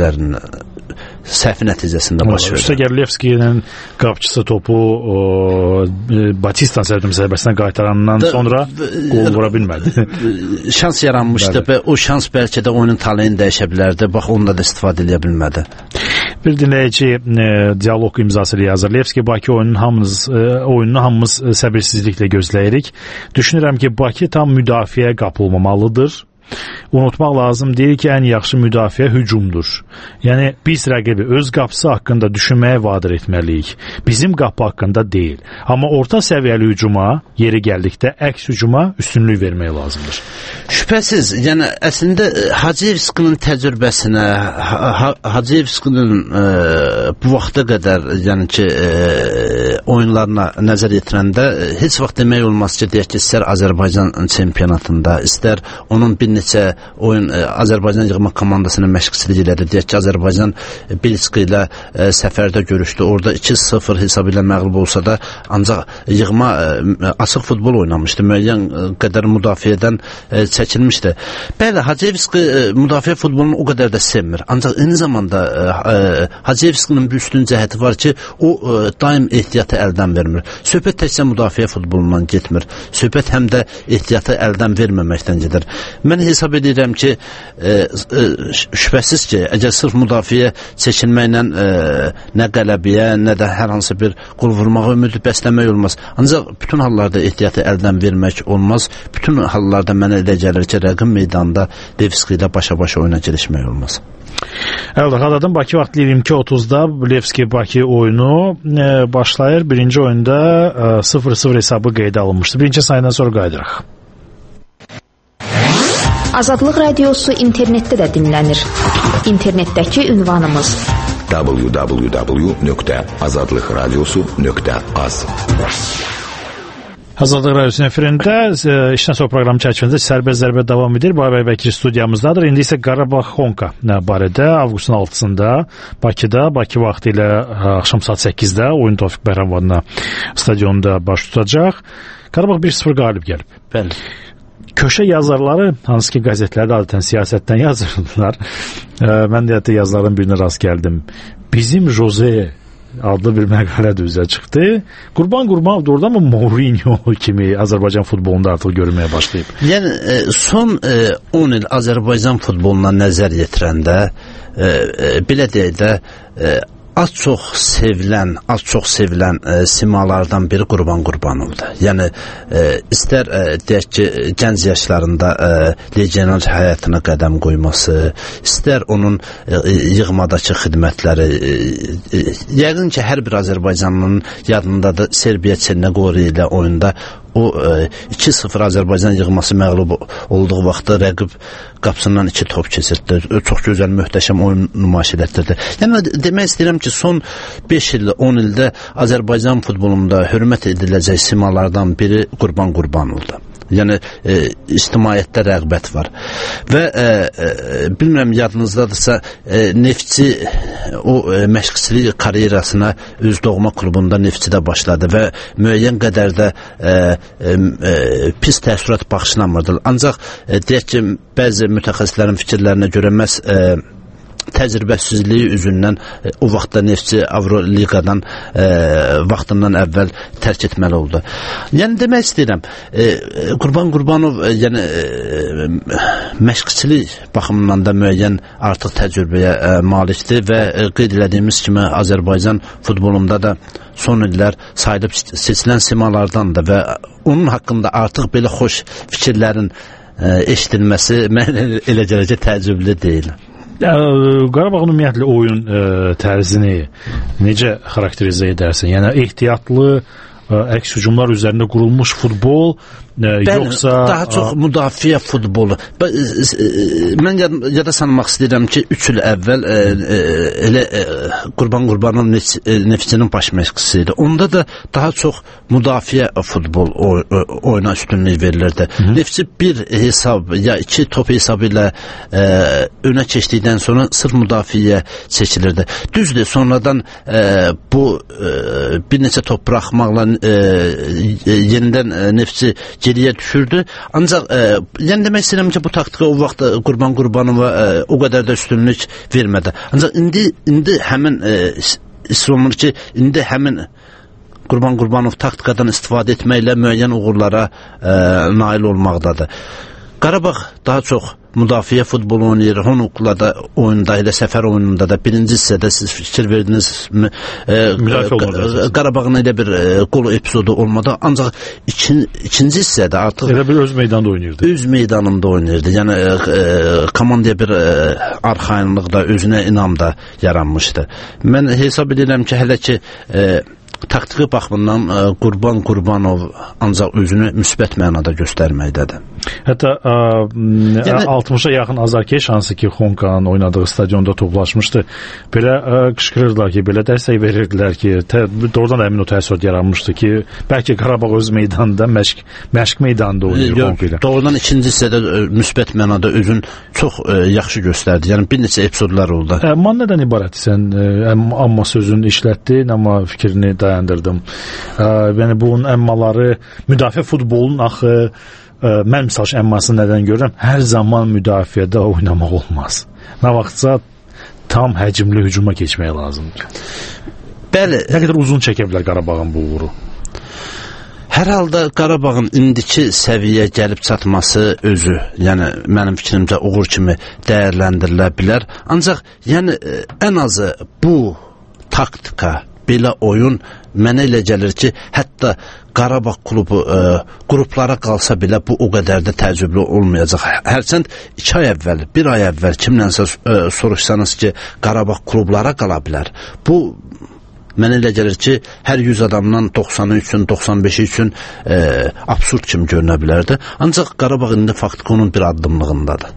səhvi nəticəsində baş verir. Üstəgəl Levski'nin qapçısı topu Batistan zərbəsindən qaytarandan sonra qol vura bilmədi. Şans yaranmışdı və o şans bəlkə də oyunun taleyini dəyişə bilərdi. Bax, onda da istifadə edə bilmədi. Bir dinləyici dialoq imzası ilə yazır. Levski Bakı oyununu hamımız səbirsizliklə gözləyirik. Düşünürəm ki, Bakı tam müdafiəyə qapılmamalıdır. Unutmaq lazım deyil ki, ən yaxşı müdafiə hücumdur. Yəni, biz rəqibi öz qapısı haqqında düşünməyə vadir etməliyik. Bizim qapı haqqında deyil. Amma orta səviyyəli hücuma, yeri gəldikdə əks hücuma üstünlük vermək lazımdır. Şübhəsiz, yəni əslində Hacıyevskinin təcrübəsinə, Hacıyevskinin bu vaxta qədər, yəni ki, oyunlarına nəzər yetirəndə heç vaxt demək olmaz ki, deyək ki, istər Azərbaycan çempionatında, istər onun bir neçə oyun Azərbaycan yığma komandasının məşqçiliyi elədi. Deyək ki, Azərbaycan Belçika ilə səfərdə görüşdü. Orada 2-0 hesabı ilə məğlub olsa da, ancaq yığma açıq futbol oynamışdı. Müəyyən qədər müdafiədən çəkilmişdi. Bəli, Hacıyevski müdafiə futbolunu o qədər də sevmir. Ancaq eyni zamanda Hacıyevskinin bir üstün cəhəti var ki, o daim ehtiyatı əldən vermir. Söhbət təkcə müdafiə futbolundan getmir. Söhbət həm də ehtiyatı əldən verməməkdən gedir. Mən hesab edirəm ki, şübhəsiz ki, əgər sırf müdafiə çəkilməklə nə qələbiyə, nə də hər hansı bir qol vurmağa ümid bəsləmək olmaz. Ancaq bütün hallarda ehtiyatı əldən vermək olmaz. Bütün hallarda mənə elə gəlir ki, rəqib meydanında Levski ilə başa-başa oyuna girişmək olmaz. Əldə xadadım, Bakı vaxtlı 22:30-da Levski-Bakı oyunu başlayır. Birinci oyunda 0-0 hesabı qeydə alınmışdı. Birinci sayından sonra qayıdırıq. Azadlıq Radiosu internetdə də dinlənir. İnternetdəki ünvanımız www.azadlıqradiosu.az. Azadlıq Radiosu efirində işdən sonra proqram çərçivəsində sərbəst zərbə davam edir. Babək Bəkir studiyamızdadır. İndi isə Qarabağ Xonka barədə avqustun 6-sında Bakıda, Bakı vaxtı ilə axşam saat 8-də oyun Tofiq Bəhramovanla stadionda baş tutacaq. Qarabağ 1-0 qalib gəlib. Bəli. Köşə yazarları, hansı ki qəzetlərdə adətən siyasətdən yazırdılar. Mən də hətta yazıların birinə rast gəldim. Bizim Jose adlı bir məqalə də üzə çıxdı. Qurban Qurbanov da orada mı Mourinho kimi Azərbaycan futbolunda artıq görünməyə başlayıb? Yəni, son 10 il Azərbaycan futboluna nəzər yetirəndə, belə deyək də, az çox sevilən simalardan biri Qurban Qurbanovdur. Yəni, istər deyək ki, gənc yaşlarında legioner həyatına qədəm qoyması, istər onun yığmadakı xidmətləri, yəqin ki, hər bir Azərbaycanlının yadındadır Serbiya Çernogoriya ilə oyunda o 2-0 Azərbaycan yığması məğlub olduğu vaxtda rəqib qapısından 2 top keçirdi. Çox gözəl, möhtəşəm oyun nümayiş etdirdi. Yəni, demək istəyirəm ki, son 5 il, 10 ildə Azərbaycan futbolunda hörmət ediləcək simalardan biri Qurban Qurbanovdur. Yəni, ictimaiyyətdə rəğbət var. Və bilmirəm, yadınızdadırsa, Neftçi o məşqçilik karyerasına öz doğma klubunda Neftçidə başladı və müəyyən qədər də pis təəssürat baxışlanmırdı. Ancaq deyək ki, bəzi mütəxəssislərin fikirlərinə görə məhz təcrübəsizliyi üzündən o vaxtda Neftçi Avroliqadan vaxtından əvvəl tərk etməli oldu. Yəni, demək istəyirəm, Qurban Qurbanov məşqçilik baxımından da müəyyən artıq təcrübəyə malikdir və qeyd elədiyimiz kimi Azərbaycan futbolunda da son illər sayılıb seçilən simalardandır və onun haqqında artıq belə xoş fikirlərin eşidilməsi mənə elə gələcək təəccüblü deyil. Qarabağın ümumiyyətlə oyun tərzini necə xarakterizə edərsən? Yəni ehtiyatlı əks hücumlar üzərində qurulmuş futbol yoxsa daha çox müdafiə futbolu. Mən yada sanmaq istəyirəm ki, 3 il əvvəl elə Qurban Qurbanov Neftçinin baş məşqçisi idi. Onda da daha çox müdafiə futbol oyuna üstünlük verilirdi. Neftçi bir hesab ya 2 top hesabı ilə önə keçdikdən sonra sırf müdafiəyə seçilirdi. Düzdür, sonradan bu bir neçə top buraxmaqla yenidən Neftçi geriyə düşürdü. Ancaq yəni demək istəyirəm ki, bu taktika o vaxt Qurban Qurbanova o qədər də üstünlük vermədi. Ancaq indi həmin istəyir ki, indi həmin Qurban Qurbanov taktikadan istifadə etməklə müəyyən uğurlara nail olmaqdadır. Qarabağ daha çox müdafiə futbolu oynayır. Honukla da oyunda, elə səfər oyununda da birinci hissədə siz fikir verdiniz Qarabağın elə bir qol epizodu olmadı. Ancaq ikinci hissədə artıq elə bir öz meydanda oynayırdı. Öz meydanında oynayırdı. Yəni komandaya bir arxayınlıq da, özünə inam da yaranmışdı. Mən hesab edirəm ki, hələ ki taktiki baxımından Qurban Qurbanov ancaq özünü müsbət mənada göstərməkdədir. Hətta 60-a yaxın azarkeş hansı ki Xonkanın oynadığı stadionda toplaşmışdı. Belə qışqırırdılar ki, belə dəstək verirdilər ki, doğrudan əmin o təəssürat yaranmışdı ki, bəlkə Qarabağ öz meydanında, məşq meydanında oynayır Xonka ilə. Doğrudan ikinci hissədə müsbət mənada özün çox yaxşı göstərdi. Yəni bir neçə epizodlar oldu. Əmman nədən ibarət? Sən amma sözünü işlətdin, amma fikrini dayandırdım. Yəni bunun əmmaları müdafiə futbolunun axı mən misal ki, əmmasını nədən görürəm? Hər zaman müdafiədə oynamaq olmaz. Nə vaxtsa tam həcmli hücuma keçmək lazımdır. Bəli. Nə qədər uzun çəkə bilər Qarabağın bu uğuru? Hər halda Qarabağın indiki səviyyə gəlib çatması özü, yəni mənim fikrimcə uğur kimi dəyərləndirilə bilər. Ancaq yəni ən azı bu taktika, belə oyun mənə elə gəlir ki, hətta Qarabağ klubu qruplara qalsa belə bu o qədər də təəccüblü olmayacaq. Hərçənd 2 ay əvvəl, 1 ay əvvəl kimlənsə soruşsanız ki, Qarabağ klublara qala bilər. Bu mənə elə gəlir ki, hər 100 adamdan 90'ı üçün, 95'i üçün absurd kimi görünə bilərdi. Ancaq Qarabağ indi faktiki onun bir addımlığındadır.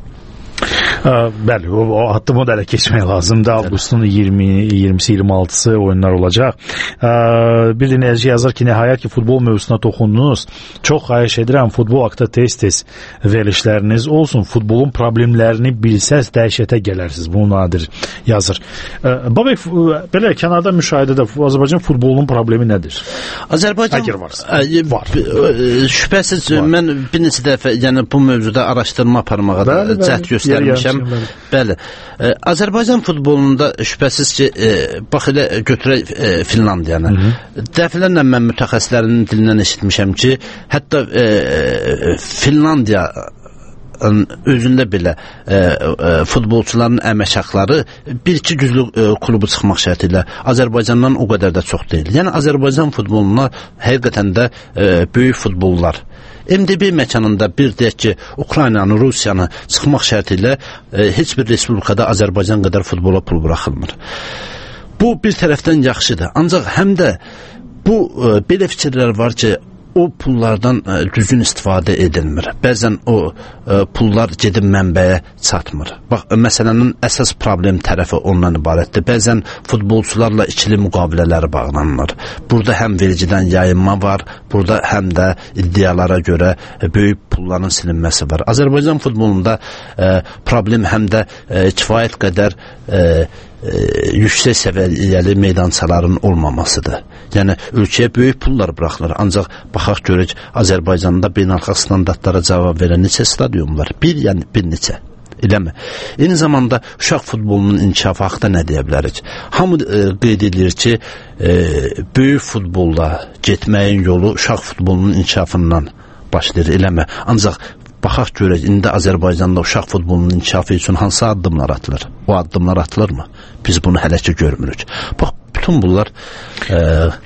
Bəli, o addımı da elə keçmək lazımdır. Avqustun 20'si 26'sı oyunlar olacaq. Bir dinləyici yazar ki, nəhayət ki futbol mövzusuna toxundunuz. Çox xahiş edirəm, futbol haqqında tez-tez verilişləriniz olsun. Futbolun problemlərini bilsəz dəhşətə gələrsiniz. Bu nadir yazır. Babək, belə kənarda müşahidədə Azərbaycan futbolunun problemi nədir? Azərbaycan var. Şübhəsiz mən bir neçə dəfə yəni bu mövzuda araşdırma aparmağa da cəhd göstərmişəm. Bəli. Azərbaycan futbolunda şübhəsiz ki, bax elə götürək Finlandiyanı. Dəfələrlə mən mütəxəssislərin dilindən eşitmişəm ki, hətta Finlandiya özündə belə futbolçuların əmək haqqları 1-2 güclü klubu çıxmaq şərti ilə Azərbaycandan o qədər də çox deyil. Yəni Azərbaycan futboluna həqiqətən də böyük futbollar MDB məkanında bir deyək ki, Ukraynanı, Rusiyanı çıxmaq şərti ilə heç bir respublikada Azərbaycan qədər futbola pul buraxılmır. Bu bir tərəfdən yaxşıdır. Ancaq həm də bu belə fikirlər var ki, o pullardan düzgün istifadə edilmir. Bəzən o pullar gedib mənbəyə çatmır. Bax, məsələnin əsas problem tərəfi ondan ibarətdir. Bəzən futbolçularla ikili müqavilələr bağlanılır. Burada həm vergidən yayınma var, burada həm də iddialara görə böyük pulların silinməsi var. Azərbaycan futbolunda problem həm də kifayət qədər yüksək səviyyəli meydançaların olmamasıdır. Yəni ölkəyə böyük pullar buraxılır. Ancaq baxaq görək Azərbaycanda beynəlxalq standartlara cavab verən neçə stadion var? Yəni bir neçə. Eləmi? Eyni zamanda uşaq futbolunun inkişafı haqqında nə deyə bilərik? Hamı qeyd edir ki, böyük futbolla getməyin yolu uşaq futbolunun inkişafından başlayır. Eləmi? Ancaq baxaq görək, indi Azərbaycanda uşaq futbolunun inkişafı üçün hansı addımlar atılır? O addımlar atılır mı? Biz bunu hələ ki görmürük. Bax, bütün bunlar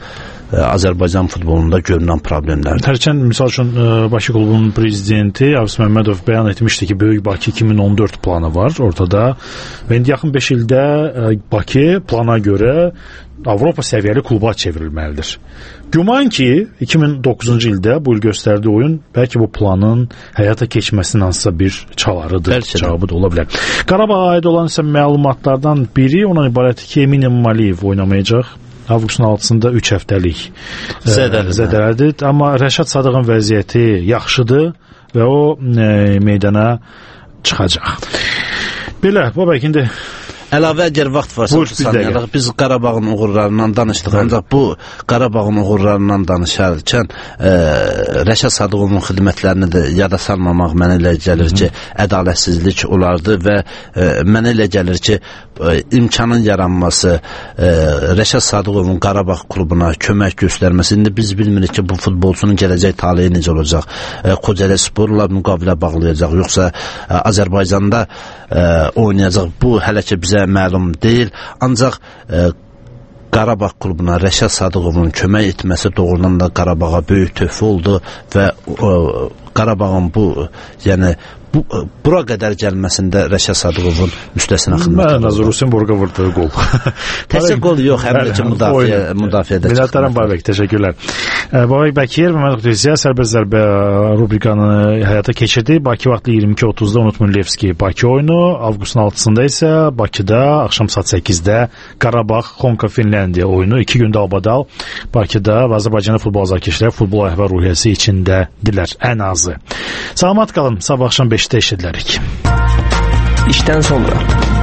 Azərbaycan futbolunda görünən problemlərdir. Hərçənd misal üçün Bakı klubunun prezidenti Avs Məmmədov bəyan etmişdi ki, Böyük Bakı 2014 planı var ortada və indi yaxın 5 ildə Bakı plana görə Avropa səviyyəli kluba çevrilməlidir. Güman ki, 2009-cu ildə bu il göstərdiyi oyun bəlkə bu planın həyata keçməsinin hansısa bir çalarıdır, cavabı da ola bilər. Qarabağa aid olan isə məlumatlardan biri ondan ibarətdir ki, Emin Əmməliyev oynamayacaq. Avqustun 6-sında 3 həftəlik zədələdir. Amma Rəşad Sadıqın vəziyyəti yaxşıdır və o meydana çıxacaq. Belə, Babək, indi əlavə əgər vaxt varsa sanıyaraq, biz Qarabağın uğurlarından danışdıq, ancaq bu Qarabağın uğurlarından danışarkən Rəşad Sadıqovun xidmətlərini də yada salmamaq mənə elə gəlir ki, ədalətsizlik olardı və mənə elə gəlir ki, imkanın yaranması, Rəşad Sadıqovun Qarabağ klubuna kömək göstərməsi, indi biz bilmirik ki, bu futbolçunun gələcək taleyi necə olacaq, Xocalı Sporla müqavilə bağlayacaq, yoxsa Azərbaycanda oynayacaq, bu hələ ki bizə məlum deyil, ancaq Qarabağ klubuna Rəşad Sadıqovun kömək etməsi doğrudan da Qarabağa böyük töhfə oldu və Qarabağın bu, yəni bura qədər gəlməsində Rəşad Sadıqovun üstəsinə xidmət edir. Rusenborga vurduğu qol. Təkcə qol yox, həm də ki müdafiədə. Minnətdaram Babək, təşəkkürlər. Babək Bəkir və Məmməd Quduziyyə sərbəst zərbə rubrikanı həyata keçirdi. Bakı vaxtı 22:30-da unutmayın Levski Bakı oyunu, avqustun 6-sında isə Bakıda axşam saat 8-də Qarabağ Xonka Finlandiya oyunu, 2 gündə Abadal Bakıda və Azərbaycanlı futbol azarkeşləri futbol əhval ruhiyyəsi içindədirlər ən azı. Salamat qalın, sabah axşam 5-də eşidilərik. İşdən sonra